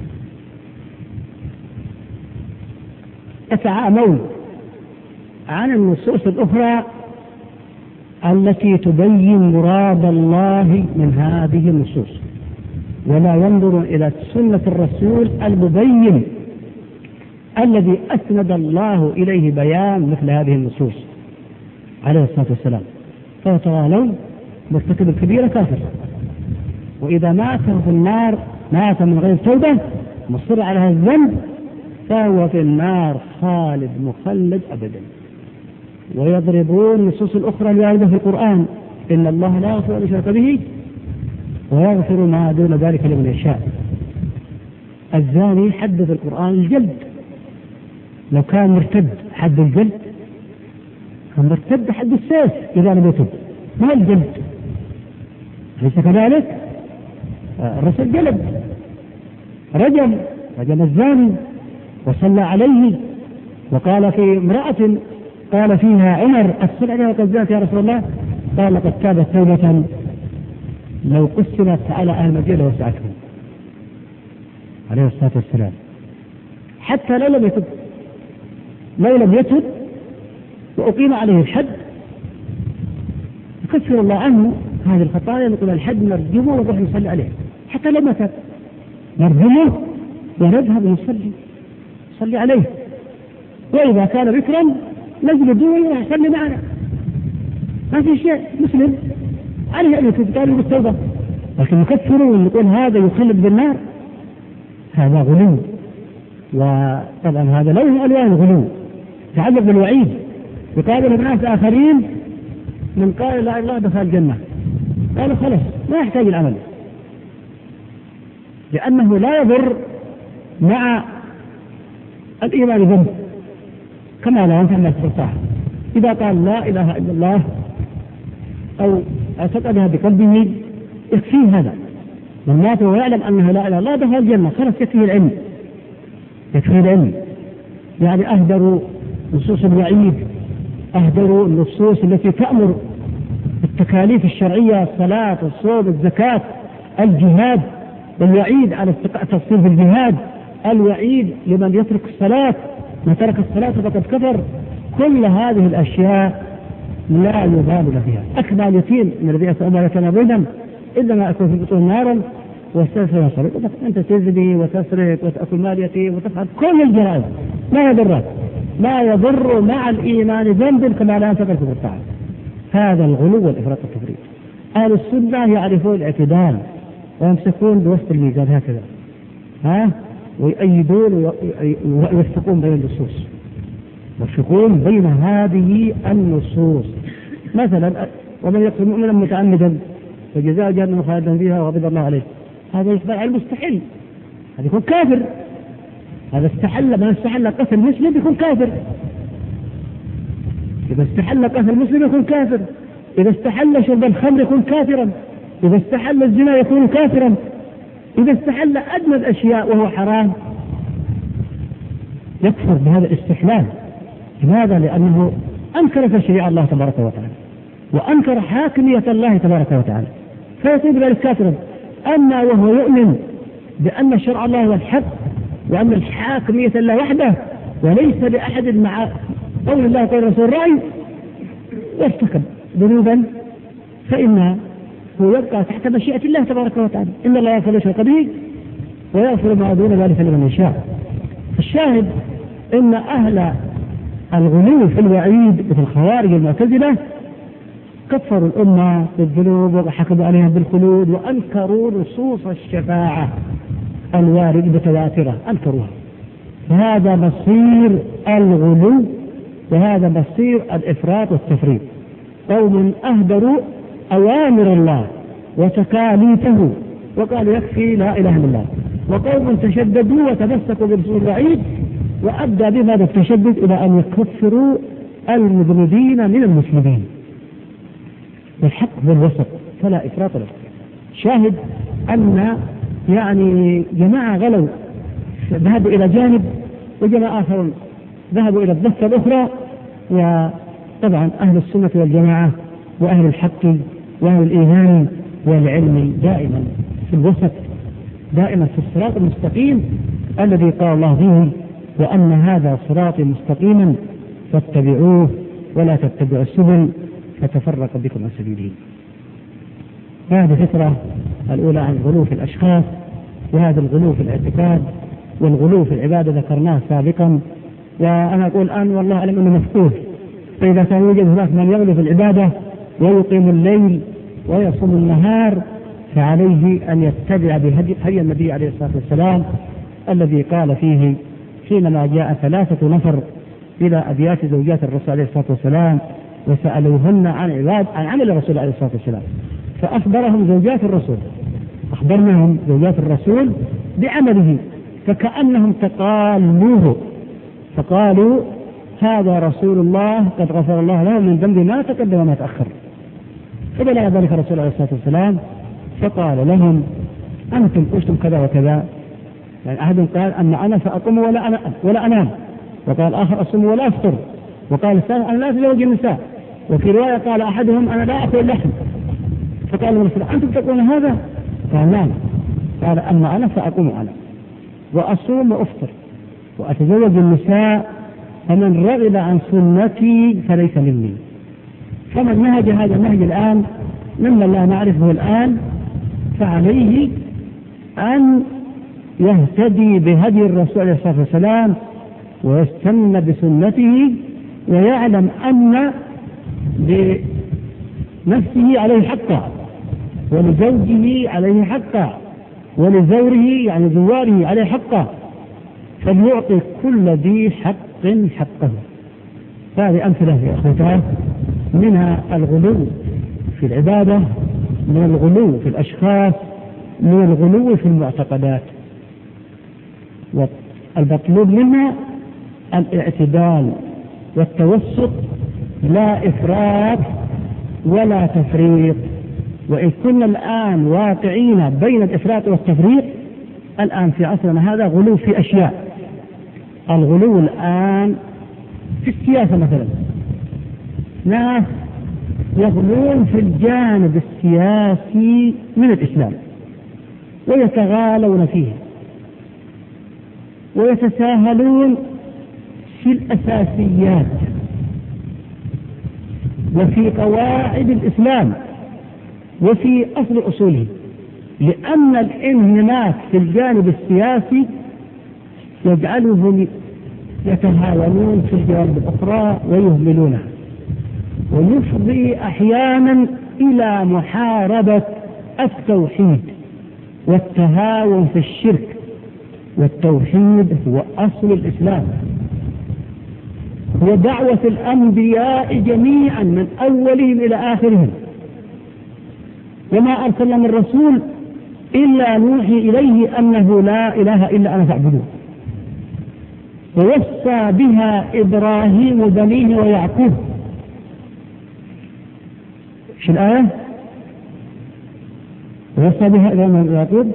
يتعامون عن النصوص الأخرى التي تبين مراد الله من هذه النصوص، ولا ينظر إلى سنة الرسول المبين الذي أسند الله إليه بيان مثل هذه النصوص عليه الصلاة والسلام. فيتوالون مرتكب الكبيرة كافر، وإذا مات في النار مات من غير توبة مصر على هذا الذنب فهو في النار خالد مخلد أبدا. ويضربون النصوص الأخرى الواردة في القرآن: إن الله لا يغفر أن يشرك به ويغفر ما دون ذلك لمن يشاء. الزاني حد في القرآن الجلد، لو كان مرتد حد الجلد، مرتد حد السيف إذا لم يتب، ما الجلد، ليس كذلك؟ الرسول جلد، رجم الزاني وصلى عليه، وقال في امرأة قال فيها عمر: أتصل عليها وقد زانت يا رسول الله؟ قال: لقد تابت توبة لو قسمت على أهل المدينة وسعتهم، عليه الصلاة والسلام. حتى لو لم يتب وأقيم عليه الحد يكفر الله عنه هذه الخطايا، نقول الحد نرجمه ونروح نصلي عليه. حتى لو مات نرجمه ونذهب نصلي عليه. وإذا كان بكرا نجلده ويصلي معنا، ما في شيء، مسلم عليه أن يتقال بالتوبة. لكن يكفرون نقول هذا يخلد بالنار، هذا غلو. وطبعا هذا لون ألوان غلو، تعلق بالوعيد. يقابل الناس آخرين من قال لا إله إلا الله دخل الجنة، قالوا خلاص ما يحتاج العمل، لأنه لا يضر مع الإيمان ذنب كما لا ينفع الناس بالطاعة. إذا قال لا إله إلا الله أو اعتقدها بقلبه يكفيه هذا، من مات ويعلم أنه لا إله إلا الله دخل الجنة، خلاص يكفيه العلم. يعني أهدروا نصوص الوعيد، أهدروا النصوص التي تأمر بالتكاليف الشرعية: الصلاة، الصوم، الزكاة، الجهاد، الوعيد على التفصيل في الجهاد، الوعيد لمن يترك الصلاة، من ترك الصلاة فقد كفر. كل هذه الأشياء لا يبال فيها. أكمل يتيم من الذي أسأل كان بينا إلا ما أكون في بطون نارا واستغفر وصلت. أنت تزني وتسرق وتأكل مال يتيم وتفعل كل الجرائم، لا يضر مع الإيمان ذنب كما لا ينفع في الطاعة. هذا الغلو والإفراط والتفريط. أهل السنة يعرفون الاعتدال ويمسكون بوسط الميزان هكذا، ويؤيدون ويوفقون بين النصوص، يوفقون بين هذه النصوص. مثلا: ومن يقتل مؤمنا متعمدا فجزاء جهنم خالدا فيها وغضب الله عليه، هذا يخبر عن المستحيل، هذا يكون كافر. هذا من استحل قتل مسلم يكون كافر. إذا استحل قتل مسلم يكون كافر، إذا استحل شرب الخمر يكون كافرا، إذا استحل الزنا يكون كافرا، إذا استحل أدنى الأشياء وهو حرام يكفر بهذا الاستحلال. لماذا؟ لأنه أنكر تشريع الله تبارك وتعالى وأنكر حاكمية الله تبارك وتعالى، فيصير ذلك كافرا. أما وهو يؤمن بأن شرع الله هو الحق وأن الحاكمية الله وحده وليس لأحد مع قول الله قول رسول الرأي، وارتكب ذنوبا فإنه هو يبقى تحت مشيئة الله تبارك وتعالى. إن الله يغفر يشرك به ويغفر ما دون ذلك لمن يشاء. الشاهد إن أهل الغلو في الوعيد مثل الخوارج المعتزلة كفروا الأمة بالذنوب وحكموا عليها بالخلود، وأنكروا نصوص الشفاعة الواردة متواترة، أنكروها. هذا مصير الغلو وهذا مصير الإفراط والتفريط. قوم أهدروا أوامر الله وتكاليفه وقالوا يكفي لا إله إلا الله، وقوم تشددوا وتمسكوا برسول الوعيد وأدى بهذا التشدد إلى أن يكفروا المذنبين من المسلمين. والحق بالوسط فلا إفراط له. شاهد أن يعني جماعة غلوا ذهبوا إلى جانب وجماعة آخر ذهبوا إلى الضفة الأخرى. وطبعا أهل السنة والجماعة وأهل الحق وأهل الإيمان والعلم دائما في الوسط، دائما في الصراط المستقيم الذي قال الله فيه: وأن هذا صراطي مستقيما فاتبعوه ولا تتبعوا السبل فتفرق بكم عن سبيله. هذه الفكرة الأولى عن الغلو في الأشخاص، وهذا الغلو في الاعتقاد، والغلو في العبادة ذكرناه سابقا، وأنا أقول الآن والله أعلم أنه مفتوح. فإذا كان يوجد هناك من يغلو في العبادة ويقيم الليل ويصوم النهار فعليه أن يتبع بهدي النبي عليه الصلاة والسلام الذي قال فيه حينما جاء 3 نفر إلى أبيات زوجات الرسول عليه الصلاة والسلام وسألوهن عن عمل الرسول عليه الصلاة والسلام، فأخبرهم زوجات الرسول، أخبرناهم زوجات الرسول بعمله فكأنهم تقالوه، فقالوا هذا رسول الله قد غفر الله له من ذنب ما تقدم وما تأخر. فبلغ ذلك الرسول عليه الصلاة والسلام فقال لهم أنتم قلتم كذا وكذا، يعني أحد قال أما أنا فأقوم ولا أنام، وقال آخر أصوم ولا أفطر، وقال الثالث أنا لا أتزوج النساء، وفي رواية قال أحدهم أنا لا أكل اللحم. فقال الرسول أنتم تقولون هذا؟ قال نعم. قال أما أنا فأقوم وأنام وأصوم وأفطر وأتزوج النساء، فمن رغب عن سنتي فليس مني. فمن نهج هذا النهج الآن ممن لا نعرفه الآن فعليه أن يهتدي بهدي الرسول عليه الصلاة والسلام ويستنى بسنته، ويعلم أن لنفسه عليه حقا ولزوجه عليه حقا ولزوره يعني زواره عليه حقا، فليعطي كل ذي حق حقه. هذه أمثلة يا أخوتان منها الغلو في العبادة، من الغلو في الأشخاص، من الغلو في المعتقدات. والمطلوب منا الاعتدال والتوسط، لا إفراط ولا تفريط. وإن كنا الآن واقعين بين الإفراط والتفريط الآن في عصرنا هذا غلو في أشياء. الغلو الآن في السياسة مثلا، ناس يغلون في الجانب السياسي من الإسلام ويتغالون فيه ويتساهلون في الأساسيات وفي قواعد الإسلام وفي أصل أصوله، لأن الانهماك في الجانب السياسي يجعلهم يتهاونون في الجوانب الأخرى ويهملونها، ويفضي أحيانا إلى محاربة التوحيد والتهاون في الشرك. والتوحيد هو أصل الإسلام، هو دعوة الأنبياء جميعا من أولهم إلى آخرهم، وما أرسلنا من رسول إلا نوحي إليه أنه لا إله إلا أنا فاعبدون. ووصى بها إبراهيم بنيه ويعقوب. شو الآية؟ ووصى بها إبراهيم ويعقوب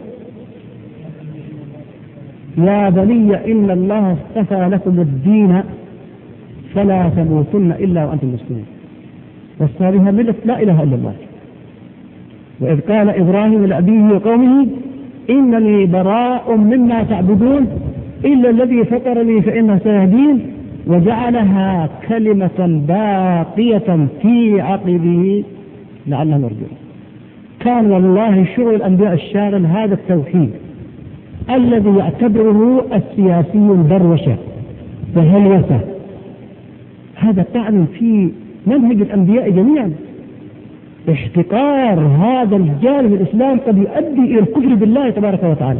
يا بني إن الله اصطفى لكم الدين فلا تموتن إلا وأنتم مسلمون. وصى بها ملة لا إله إلا الله. وإذ قال إبراهيم لأبيه وقومه إنني براء مما تعبدون إلا الذي فطرني فإنه سيهدين وجعلها كلمة باقية في عقبه لعلهم يرجعون. كان والله شغل الأنبياء الشاغل هذا التوحيد الذي يعتبره السياسي الدروشة وهلوسة. هذا طعن في منهج الأنبياء جميعا. احتقار هذا الجانب الإسلام قد يؤدي إلى الكفر بالله تبارك وتعالى،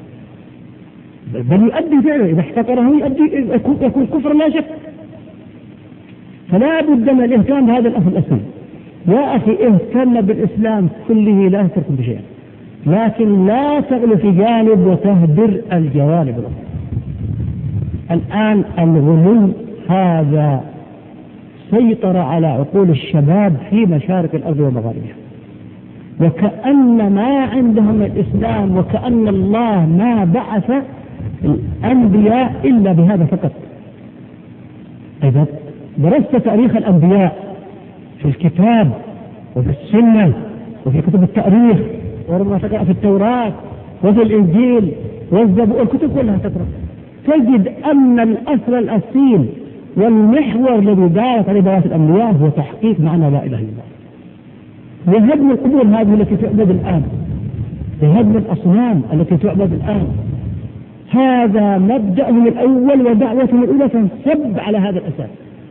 بل يؤدي فعلا إذا احتقره يكون كفر لا شك. فلا بد من الاهتمام بهذا الأصل الأساسي. يا أخي اهتم بالإسلام كله لا تترك بشيء، لكن لا تغلو في جانب وتهدر الجوانب الأخرى. الآن الغلو هذا سيطر على عقول الشباب في مشارق الأرض ومغاربها، وكأن ما عندهم الإسلام وكأن الله ما بعث الأنبياء إلا بهذا فقط. إذا درست تاريخ الأنبياء في الكتاب وفي السنة وفي كتب التاريخ وربما تقرأ في التوراة وفي الإنجيل والزبور الكتب كلها تقرأ، تجد أن الأصل الأصيل والمحور الذي دارت عليه دعوة الأنبياء هو تحقيق معنى لا إله إلا الله، وهدم القبور هذه التي تعبد الآن، وهدم الأصنام التي تعبد الآن. هذا مبدأهم الأول ودعوتهم الأولى، تنصب على هذا الأساس.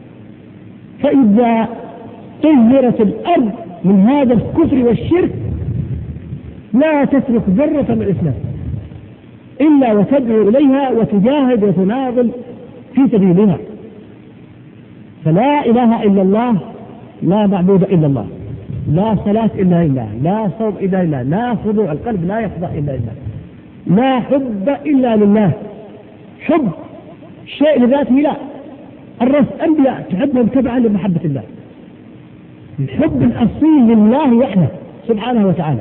فإذا طهرت الأرض من هذا الكفر والشرك لا تترك ذرة من الإسلام إلا وتدعو إليها وتجاهد وتناضل في سبيلها. فلا إله إلا الله، لا معبود إلا الله، لا صلاة إلا لله، لا صوم إلا لله، لا خضوع القلب لا يخضع إلا لله، لا حب إلا لله. حب شيء لذاته لا، الأنبياء تحبهم تبعا لمحبة الله. الحب الأصيل لله وحده سبحانه وتعالى،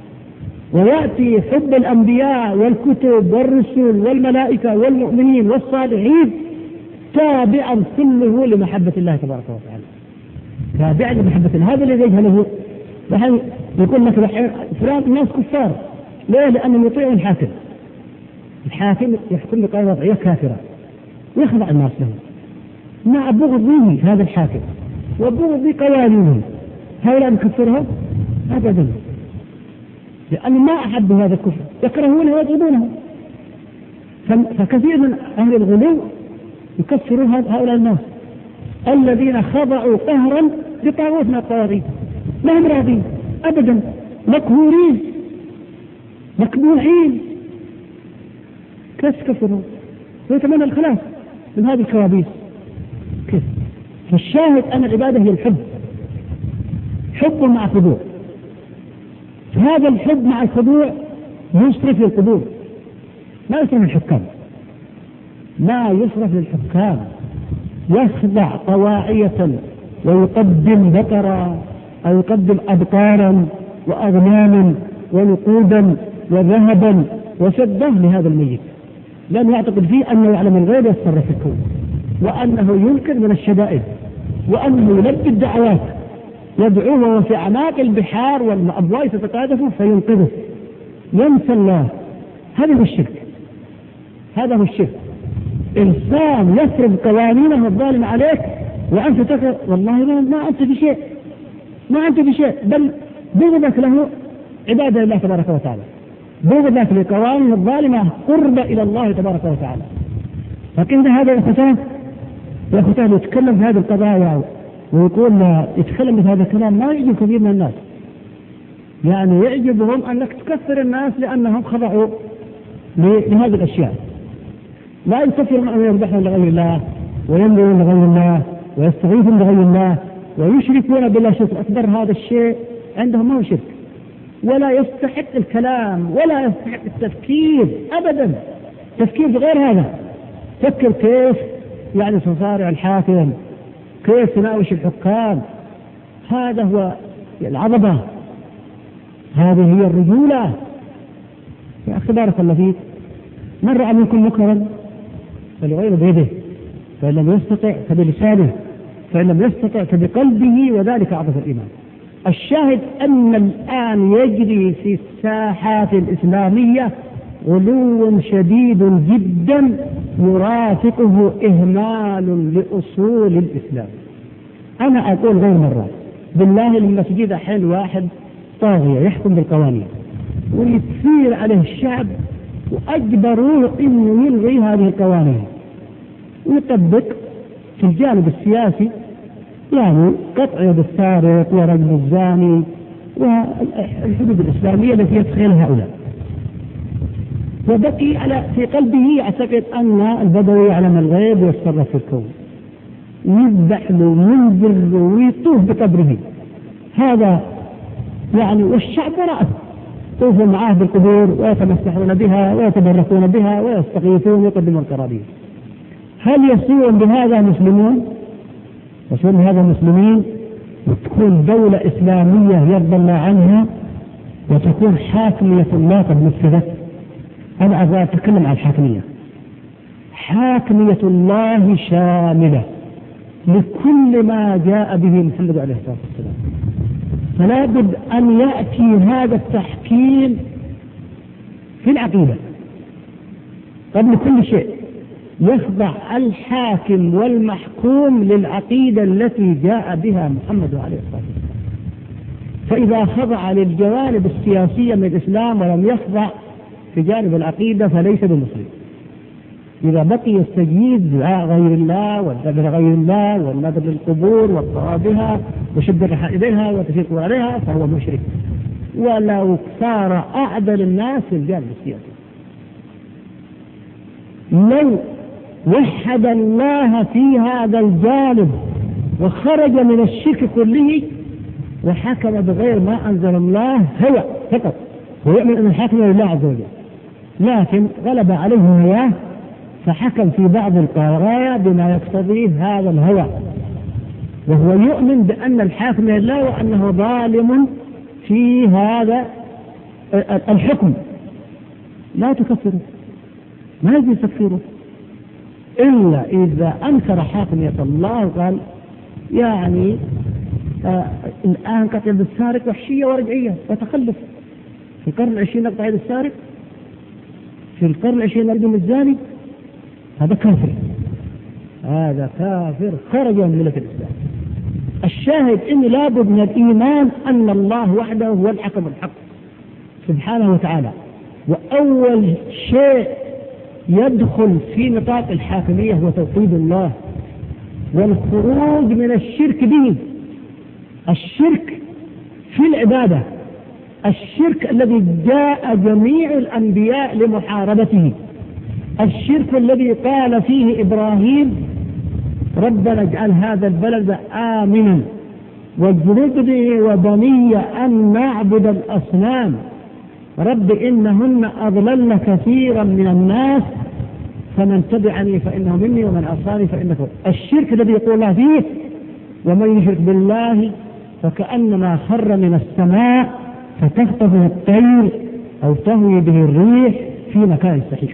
ويأتي حب الأنبياء والكتب والرسل والملائكة والمؤمنين والصالحين تابعا كله لمحبة الله تبارك وتعالى، تابعا لمحبة الله. هذا الذي يجهله نحن يقول لك فلان الناس كفار، ليه؟ لأنهم يطيعون الحاكم. الحاكم يحكم بقضاء وضعية كافرة ويخضع الناس له مع بغضه هذا الحاكم وبغض قوانينه. هؤلاء نكفرهم أبدا، لأنه ما أحبوا هذا الكفر، يكرهونه ويبغضونه. فكثير من أهل الغلو يكفرون هؤلاء الناس الذين خضعوا قهرا لطاغوت من الطواغيت، ما هم راضين أبدا، مقهورين مكبوحين. كيف كفروا ويتمنى الخلاص من هذه الكوابيس؟ كيف؟ فالشاهد أن العبادة هي الحب، حب مع خضوع. هذا الحب مع الخضوع يصرف للقبور، ما يصرف للحكام، ما يصرف للحكام. يخضع طواعية ويقدم بقرة أو يقدم أبقارا وأغناما ونقودا وذهبا وسده لهذا الميت، لأنه يعتقد فيه أنه يعلم الغيب يتصرف في الكون، وأنه ينقذ من الشدائد، وأنه يلبي الدعوات، يدعوه في أعماق البحار والأبواء تتقاذف فينقذه، ينسى الله. هذا هو الشرك، هذا هو الشرك. إنسان يفرض قوانينه الظالمة عليك وأنت تقول والله ما أنت بشيء، ما أنت بشيء، بل بغضك له عبادة لله تبارك وتعالى، بغضك لقوانين الظالمة قرب إلى الله تبارك وتعالى. لكن هذا يا ختان يتكلم في هذه القضايا ويقول يتكلم بهذا الكلام ما يعجب كثير من الناس، يعني يعجبهم أنك تكفر الناس لأنهم خضعوا لهذه الأشياء. لا يكفر من يذبحون لغير الله وينذرون لغير الله ويستغيثون لغير الله ويشركون بالله شرك أكبر. هذا الشيء عندهم ما هو شرك، ولا يستحق الكلام ولا يستحق التفكير أبدا. تفكير بغير هذا، فكر كيف يعني تصارع الحاكم، كيف تناوش الحكام. هذا هو العظمة، هذه هي الرجولة. يا أخي بارك الله فيك، من رأى منكم منكرا فليغيره بيده، فإن لم يستطع فبلسانه، فإن لم يستطع فبقلبه، وذلك أضعف الإيمان. الشاهد أن الآن يجري في الساحات الإسلامية غلو شديد جدا يرافقه إهمال لأصول الإسلام. أنا أقول غير مرة بالله لما تجد حين واحد طاغية يحكم بالقوانين ويثير عليه الشعب وأجبروه إنه يلغي هذه القوانين ويطبق في الجانب السياسي يعني قطع يد السارق ورجل الزاني والحدود الإسلامية التي يدخلها هؤلاء، وبقي على في قلبه يعتقد أن البدوي يعلم الغيب ويتصرف في الكون، يذبح له وينزل له ويطوف بقبره. هذا يعني والشعب وراءه يطوفوا معاه بالقبور ويتمسحون بها ويتبركون بها ويستغيثون ويقدمون القرابين. هل يصيرون بهذا مسلمون؟ يصيرون بهذا مسلمين وتكون دولة إسلامية يرضى الله عنها وتكون حاكمية الله قد نفذت. أنا أبغى أتكلم عن الحاكمية. حاكمية الله شاملة لكل ما جاء به محمد عليه الصلاة والسلام، فلا بد أن يأتي هذا التحكيم في العقيدة قبل كل شيء. يخضع الحاكم والمحكوم للعقيدة التي جاء بها محمد عليه الصلاة والسلام. فإذا خضع للجوانب السياسية من الإسلام ولم يخضع في جانب العقيدة فليس بمسلم. إذا بقي يستجيب دعاء غير الله والذبح غير الله والنذر للقبور والطواف بها وشد الرحال إليها وتشرك عليها فهو مشرك، ولو صار أعدل الناس في الجانب السياسي. لو وحد الله في هذا الجانب وخرج من الشرك كله وحكم بغير ما أنزل الله هوى فقط، ويؤمن أن الحكم لله عز وجل، لكن غلب عليه هواه فحكم في بعض القضايا بما يقتضيه هذا الهوى، وهو يؤمن بأن الحاكم لله وأنه ظالم في هذا الحكم. لا تكفره، ما يجب تكفيره إلا إذا أنكر حاكمية الله وقال يعني الآن قتل يد السارق وحشية ورجعية وتخلف. في القرن العشرين نقطع يد السارق، في القرن العشرين نرجم الزاني، هذا كافر، هذا كافر خرج من ملة الإسلام. الشاهد إن لابد من الإيمان أن الله وحده هو الحكم الحق سبحانه وتعالى، وأول شيء يدخل في نطاق الحاكمية هو توحيد الله والخروج من الشرك به. الشرك في العبادة، الشرك الذي جاء جميع الأنبياء لمحاربته، الشرك الذي قال فيه إبراهيم ربنا اجعل هذا البلد آمنا واجنبني وبني أن نعبد الأصنام رب إنهن أضللن كثيرا من الناس فمن تبعني فإنه مني ومن عصاني فإنك. الشرك الذي يقول الله فيه ومن يشرك بالله فكأنما خر من السماء فتخطفه الطير أو تهوي به الريح في مكان سحيق.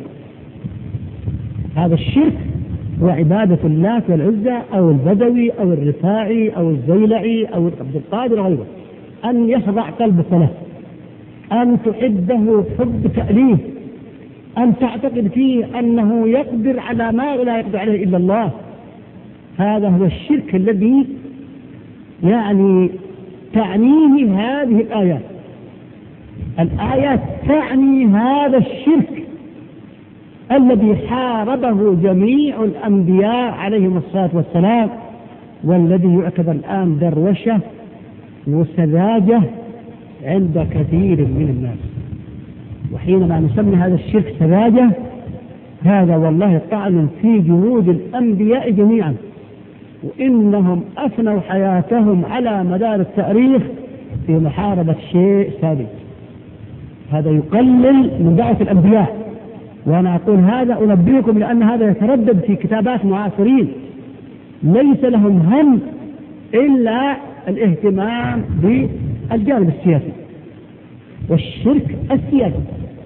هذا الشرك هو عبادة اللات والعزى أو البدوي أو الرفاعي أو الزيلعي أو عبد القادر وغيره، أن يخضع قلبك له، أن تحبه حب تأليه، أن تعتقد فيه أنه يقدر على ما لا يقدر عليه إلا الله. هذا هو الشرك الذي يعني تعنيه هذه الآيات. الآيات تعني هذا الشرك الذي حاربه جميع الأنبياء عليهم الصلاة والسلام، والذي يعتبر الآن دروشة وسذاجة عند كثير من الناس. وحينما نسمي هذا الشرك سذاجة هذا والله طعن في جهود الأنبياء جميعا، وإنهم أفنوا حياتهم على مدار التاريخ في محاربة شيء ثابت. هذا يقلل من دعوة الأنبياء، وأنا أقول هذا أنبئكم لأن هذا يتردد في كتابات معاصرين ليس لهم هم إلا الاهتمام بالجانب السياسي والشرك السياسي.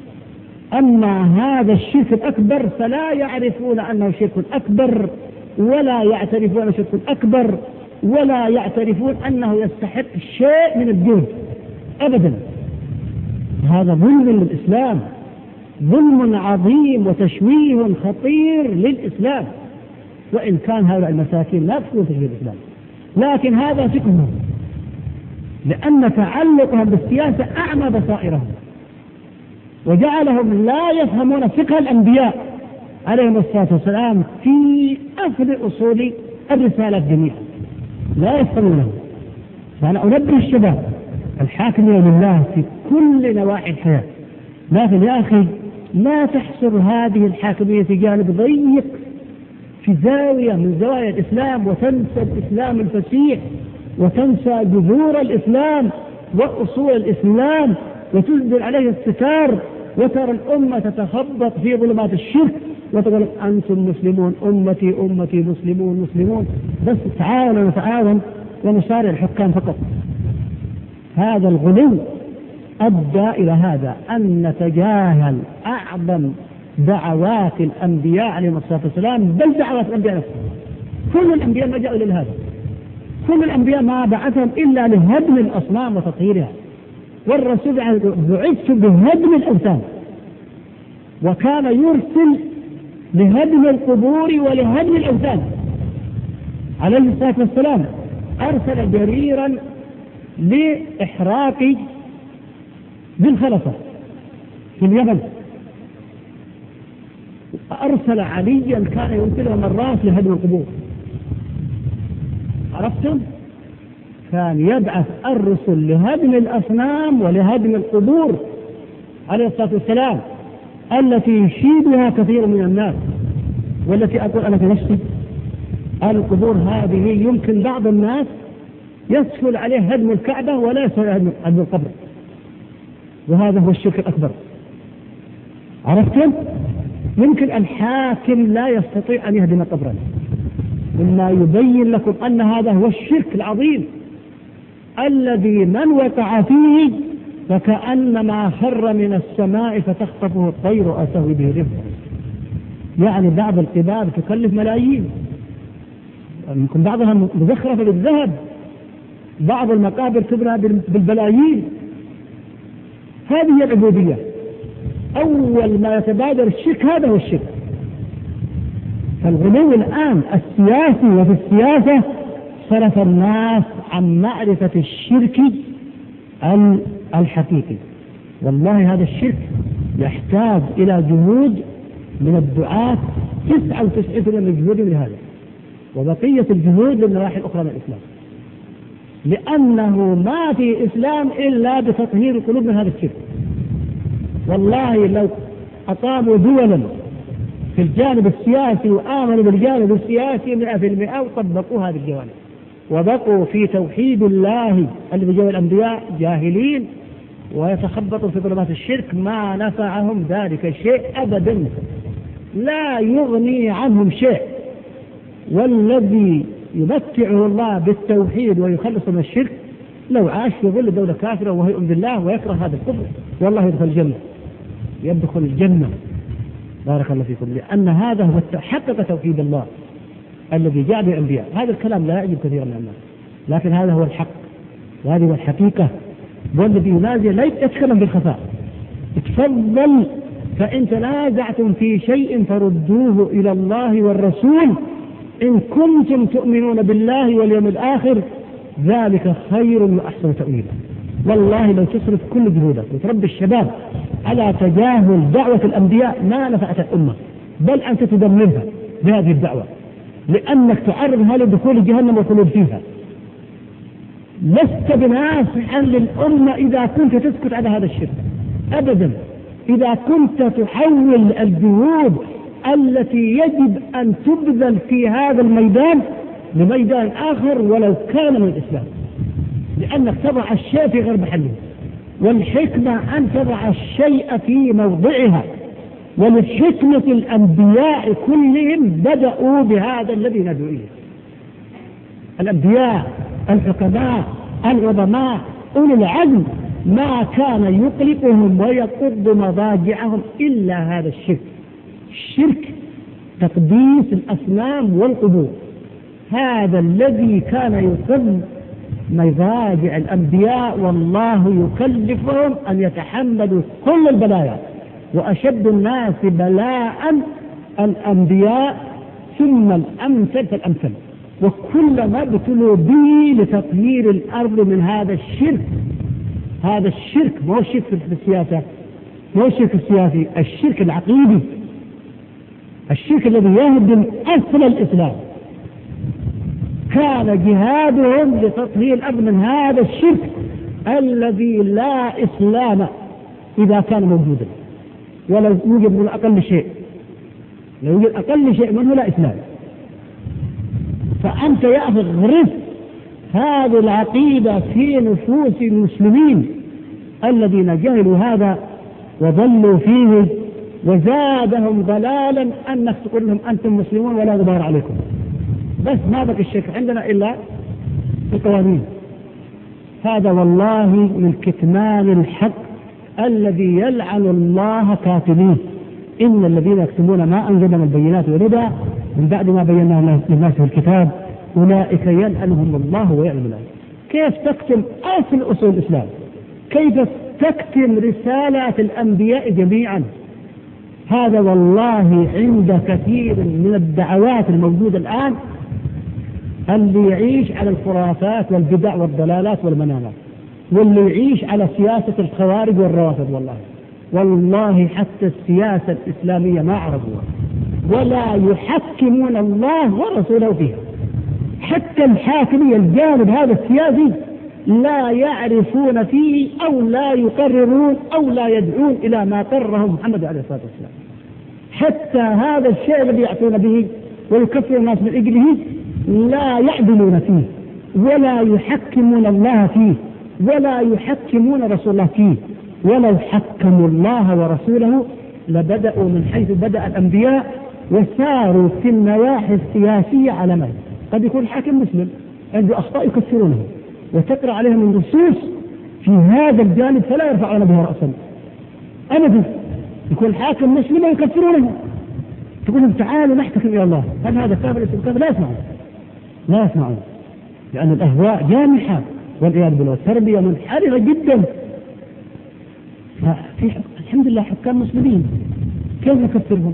أما هذا الشرك الأكبر فلا يعرفون أنه شرك أكبر، ولا يعترفون أنه شرك أكبر، ولا يعترفون أنه يستحق شيء من الدين أبدا. هذا ظلم للإسلام، ظلم عظيم وتشويه خطير للإسلام، وإن كان هؤلاء المساكين لا يقصدون تشويه الإسلام، لكن هذا فكرهم، لأن تعلقهم بالسياسة أعمى بصائرهم وجعلهم لا يفهمون فقه الأنبياء عليهم الصلاة والسلام في أصل أصول الرسالة جميعا، لا يفهمونه. فأنا أنبه الشباب الحاكمية لله في كل نواحي الحياة، لكن يا أخي لا تحصر هذه الحاكمية في جانب ضيق في زاوية من زوايا الإسلام وتنسى الإسلام الفسيح وتنسى جذور الإسلام وأصول الإسلام وتسدل عليه الستار، وترى الأمة تتخبط في ظلمات الشرك وتقول أنتم مسلمون، أمتي أمتي، مسلمون مسلمون، بس تعاونوا نتعاون ونصارع الحكام فقط. هذا الغلو أدى إلى هذا أن نتجاهل أعظم دعوات الأنبياء عليهم الصلاة والسلام، بل دعوات الأنبياء نفسهم. كل الأنبياء ما جاءوا إلى هذا، كل الأنبياء ما بعثهم إلا لهدم الأصنام وتطهيرها، والرسول بعث بهدم الأوثان، وكان يرسل لهدم القبور ولهدم الأوثان عليه الصلاة والسلام. أرسل جريرا لإحراق ذي الخلصة في اليمن، فأرسل عليا كان يرسله مرات لهدم القبور. عرفتم؟ كان يبعث الرسل لهدم الأصنام ولهدم القبور عليه الصلاة والسلام التي يشيدها كثير من الناس، والتي أقول أنا في نفسي القبور هذه يمكن بعض الناس يسهل عليه هدم الكعبة ولا يسهل هدم القبر، وهذا هو الشرك الأكبر. عرفتم؟ يمكن الحاكم لا يستطيع أن يهدم قبرا، مما يبين لكم أن هذا هو الشرك العظيم الذي من وقع فيه فكأنما خر من السماء فتخطفه الطير أتهوي به رفقه. يعني بعض القباب تكلف ملايين، يمكن بعضها مزخرفة بالذهب، بعض المقابر تبنى بالبلايين. هذه هي العبودية. أول ما يتبادر الشرك هذا هو الشرك. فالغلو الآن السياسي وفي السياسة صرف الناس عن معرفة الشرك الحقيقي. والله هذا الشرك يحتاج إلى جهود من الدعاة 99% من جهودهم لهذا، وبقية الجهود للنواحي الأخرى من الإسلام، لأنه ما في إسلام إلا بتطهير القلوب من هذا الشرك. والله لو أقاموا دولا في الجانب السياسي وآمنوا بالجانب السياسي 100% وطبقوا هذه الجوانب وبقوا في توحيد الله الذي جاء الأنبياء جاهلين ويتخبطوا في ظلمات الشرك، ما نفعهم ذلك شيء أبدا، لا يغني عنهم شيء. والذي يمتعه الله بالتوحيد ويخلص من الشرك لو عاش في ظل دولة كافرة وهو يؤمن بالله ويكره هذا الكفر والله يدخل الجنة، يدخل الجنة. بارك الله فيكم. لأن هذا هو حقق توحيد الله الذي جاء بالأنبياء. هذا الكلام لا يعجب كثيرا من الناس، لكن هذا هو الحق وهذه هو الحقيقة، والذي ينازع لا يتكلم بالخفاء. تفضل، فإن تنازعتم في شيء فردوه إلى الله والرسول إن كنتم تؤمنون بالله واليوم الآخر، ذلك خير وأحسن تأويلا. والله لو تصرف كل جهودك وتربي الشباب على تجاهل دعوة الأنبياء ما نفعت الأمة، بل أنت تدمرها بهذه الدعوة، لأنك تعرضها لدخول جهنم والخلود فيها. لست بنافعا للأمة إذا كنت تسكت على هذا الشرك أبدا. إذا كنت تحول الجهود التي يجب أن تبذل في هذا الميدان لميدان آخر ولو كان من الإسلام، لأنك تضع الشيء في غير محله، والحكمة أن تضع الشيء في موضعها. ولحكمة الأنبياء كلهم بدأوا بهذا الذي ندعو إليه. الأنبياء الحكماء العظماء أولي العزم ما كان يقلقهم ويقض مضاجعهم إلا هذا الشرك، الشرك تقديس الأصنام والقبور. هذا الذي كان يقض مضاجع الأنبياء، والله يكلفهم أن يتحملوا كل البلايا، وأشد الناس بلاء الأنبياء ثم الأمثل فالأمثل، وكلما ابتلوا به لتطهير الأرض من هذا الشرك. هذا الشرك مو الشرك في السياسة، مو الشرك السياسي، الشرك العقيدي، الشرك الذي يهدم أصل الإسلام. كان جهادهم لتطهير الأرض من هذا الشرك الذي لا إسلام إذا كان موجودا، ولا يوجد من أقل شيء، لو يوجد أقل شيء منه لا إسلام. فأنت يا أخي غرس هذه العقيدة في نفوس المسلمين الذين جهلوا هذا وضلوا فيه، وزادهم ضلالا أنك تقول لهم أنتم مسلمون ولا غبار عليكم، بس ما بقى الشرك عندنا إلا القوانين. هذا والله من كتمان الحق الذي يلعن الله كاتبيه. إن الذين يكتمون ما أنزلنا من البينات والهدى من بعد ما بيناه للناس في الكتاب أولئك يلعنهم الله ويعلم الله. كيف تكتم أصل الإسلام؟ كيف تكتم رسالات الأنبياء جميعا؟ هذا والله عند كثير من الدعوات الموجودة الآن اللي يعيش على الخرافات والبدع والضلالات والمنامات، واللي يعيش على سياسة الخوارج والروافض. والله حتى السياسة الإسلامية ما عرفوها، ولا يحكمون الله ورسوله فيها. حتى الحاكمية الجانب هذا السياسي لا يعرفون فيه أو لا يقررون أو لا يدعون إلى ما قرره محمد عليه الصلاة والسلام. حتى هذا الشيء الذي يعطون به ويكفر الناس من أجله لا يعدلون فيه ولا يحكمون الله فيه ولا يحكمون رسول الله فيه. ولو حكموا الله ورسوله لبدأوا من حيث بدأ الأنبياء وساروا في النواحي السياسية على ما قد يكون حاكم مسلم عنده أخطاء يكفرونه وتقرأ عليهم النصوص في هذا الجانب فلا يرفعون بها رأسا أبدا. يكون حاكم مسلم ويكفرونه، تقول لهم تعالوا نحتكم إلى الله، هل هذا كافر كافر؟ لا يسمعون لأن الأهواء جامحة والعياذ بالله، التربية منحرفة جدا. الحمد لله حكام مسلمين، كيف نكفرهم؟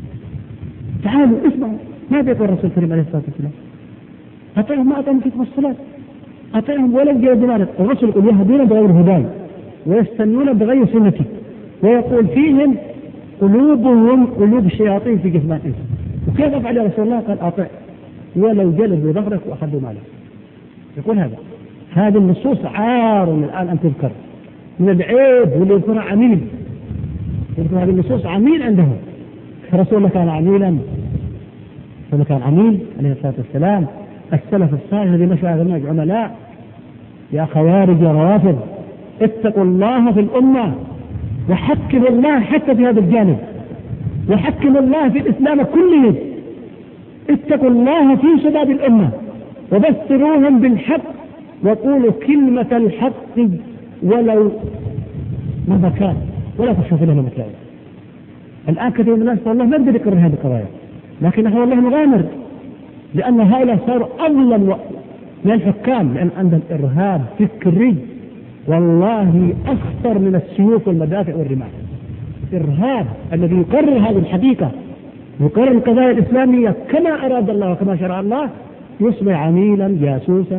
تعالوا اسمعوا ماذا يقول الرسول الكريم عليه الصلاة والسلام؟ أطيعهم ما أطيعهم فيكم الصلاة، أطيعهم ولو جاء دمارك. الرسول يقول يهدون بغير هداي ويستنون بغير سنتي، ويقول فيهم قلوبهم قلوب الشياطين في جثمان إنس. وكيف أفعل يا رسول الله؟ قال أطيع ولو جلب بظهرك وأخذوا مالك. يقول هذه النصوص عار الآن أن تذكر من العيب واللي يذكرها عميل، يذكر هذه النصوص عميل عندهم. رسول الله كان عميلا، رسول كان عميل عليه الصلاة والسلام. السلف الصالح الذي مشى على المنهج عملاء. يا خوارج يا روافض اتقوا الله في الأمة وحكموا الله حتى في هذا الجانب، وحكموا الله في الإسلام كله. اتقوا الله في شباب الأمة وبشروهم بالحق وقولوا كلمة الحق ولو ماذا كان ولا تخشوا لهم مثله. الآن كثير من الناس والله ما يقدر يقرر هذه القضايا، لكن هو والله مغامر، لأن هؤلاء صاروا أظلم من الحكام، لأن عندهم إرهاب فكري والله أخطر من السيوف والمدافع والرماح. إرهاب الذي يقرر هذه الحقيقة، يقرر القضايا الإسلامية كما أراد الله وكما شرع الله، يصبح عميلا جاسوسا.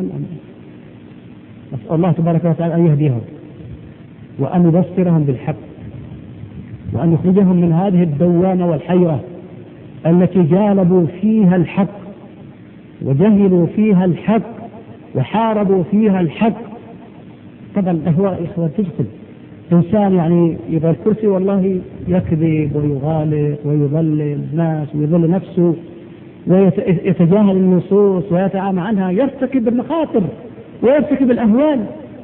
نسأل الله تبارك وتعالى أن يهديهم وأن يبصرهم بالحق وأن يخرجهم من هذه الدوامة والحيرة التي جالبوا فيها الحق وجهلوا فيها الحق وحاربوا فيها الحق. طبعا الأهواء إخوة تدخل إنسان يعني يبغى الكرسي والله يكذب ويغالط ويضلل الناس ويضل نفسه ويتجاهل النصوص ويتعامى عنها، يرتكب المخاطر ويرتكب الأهوال.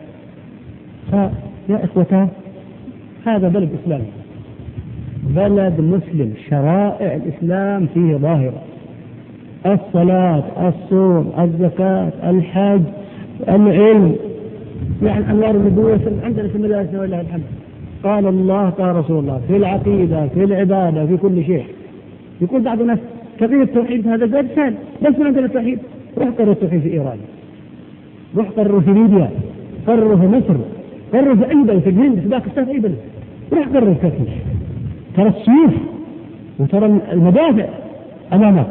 فيا إخوتان هذا بلد إسلامي، بلد مسلم، شرائع الإسلام فيه ظاهرة، الصلاة، الصوم، الزكاة، الحج، العلم، يعني أنوار النبوة عندنا في المدارس ولله الحمد. قال الله قال رسول الله في العقيدة في العبادة في كل شيء. يقول بعض الناس تغيير التوحيد هذا زاد سهل، بس من عندنا التوحيد. روح قرروا التوحيد في إيران، روح قرروا في ليبيا، قرروا في مصر، قرروا في أي بلد، في الهند، في باكستان، في أي بلد، روح قرروا التوحيد. ترى السيوف وترى المدافع أمامك.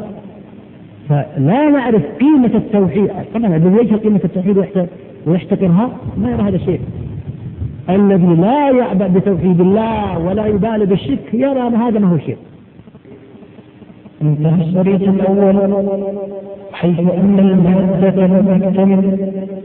فلا نعرف قيمة التوحيد. طبعا الذي يجهل قيمة التوحيد ويحتقرها ما يرى هذا الشيء. الذي لا يعبأ بتوحيد الله ولا يبالي بالشرك يرى هذا ما هو شيء. انتهى الشريط الأول حيث أن المادة لم تكتمل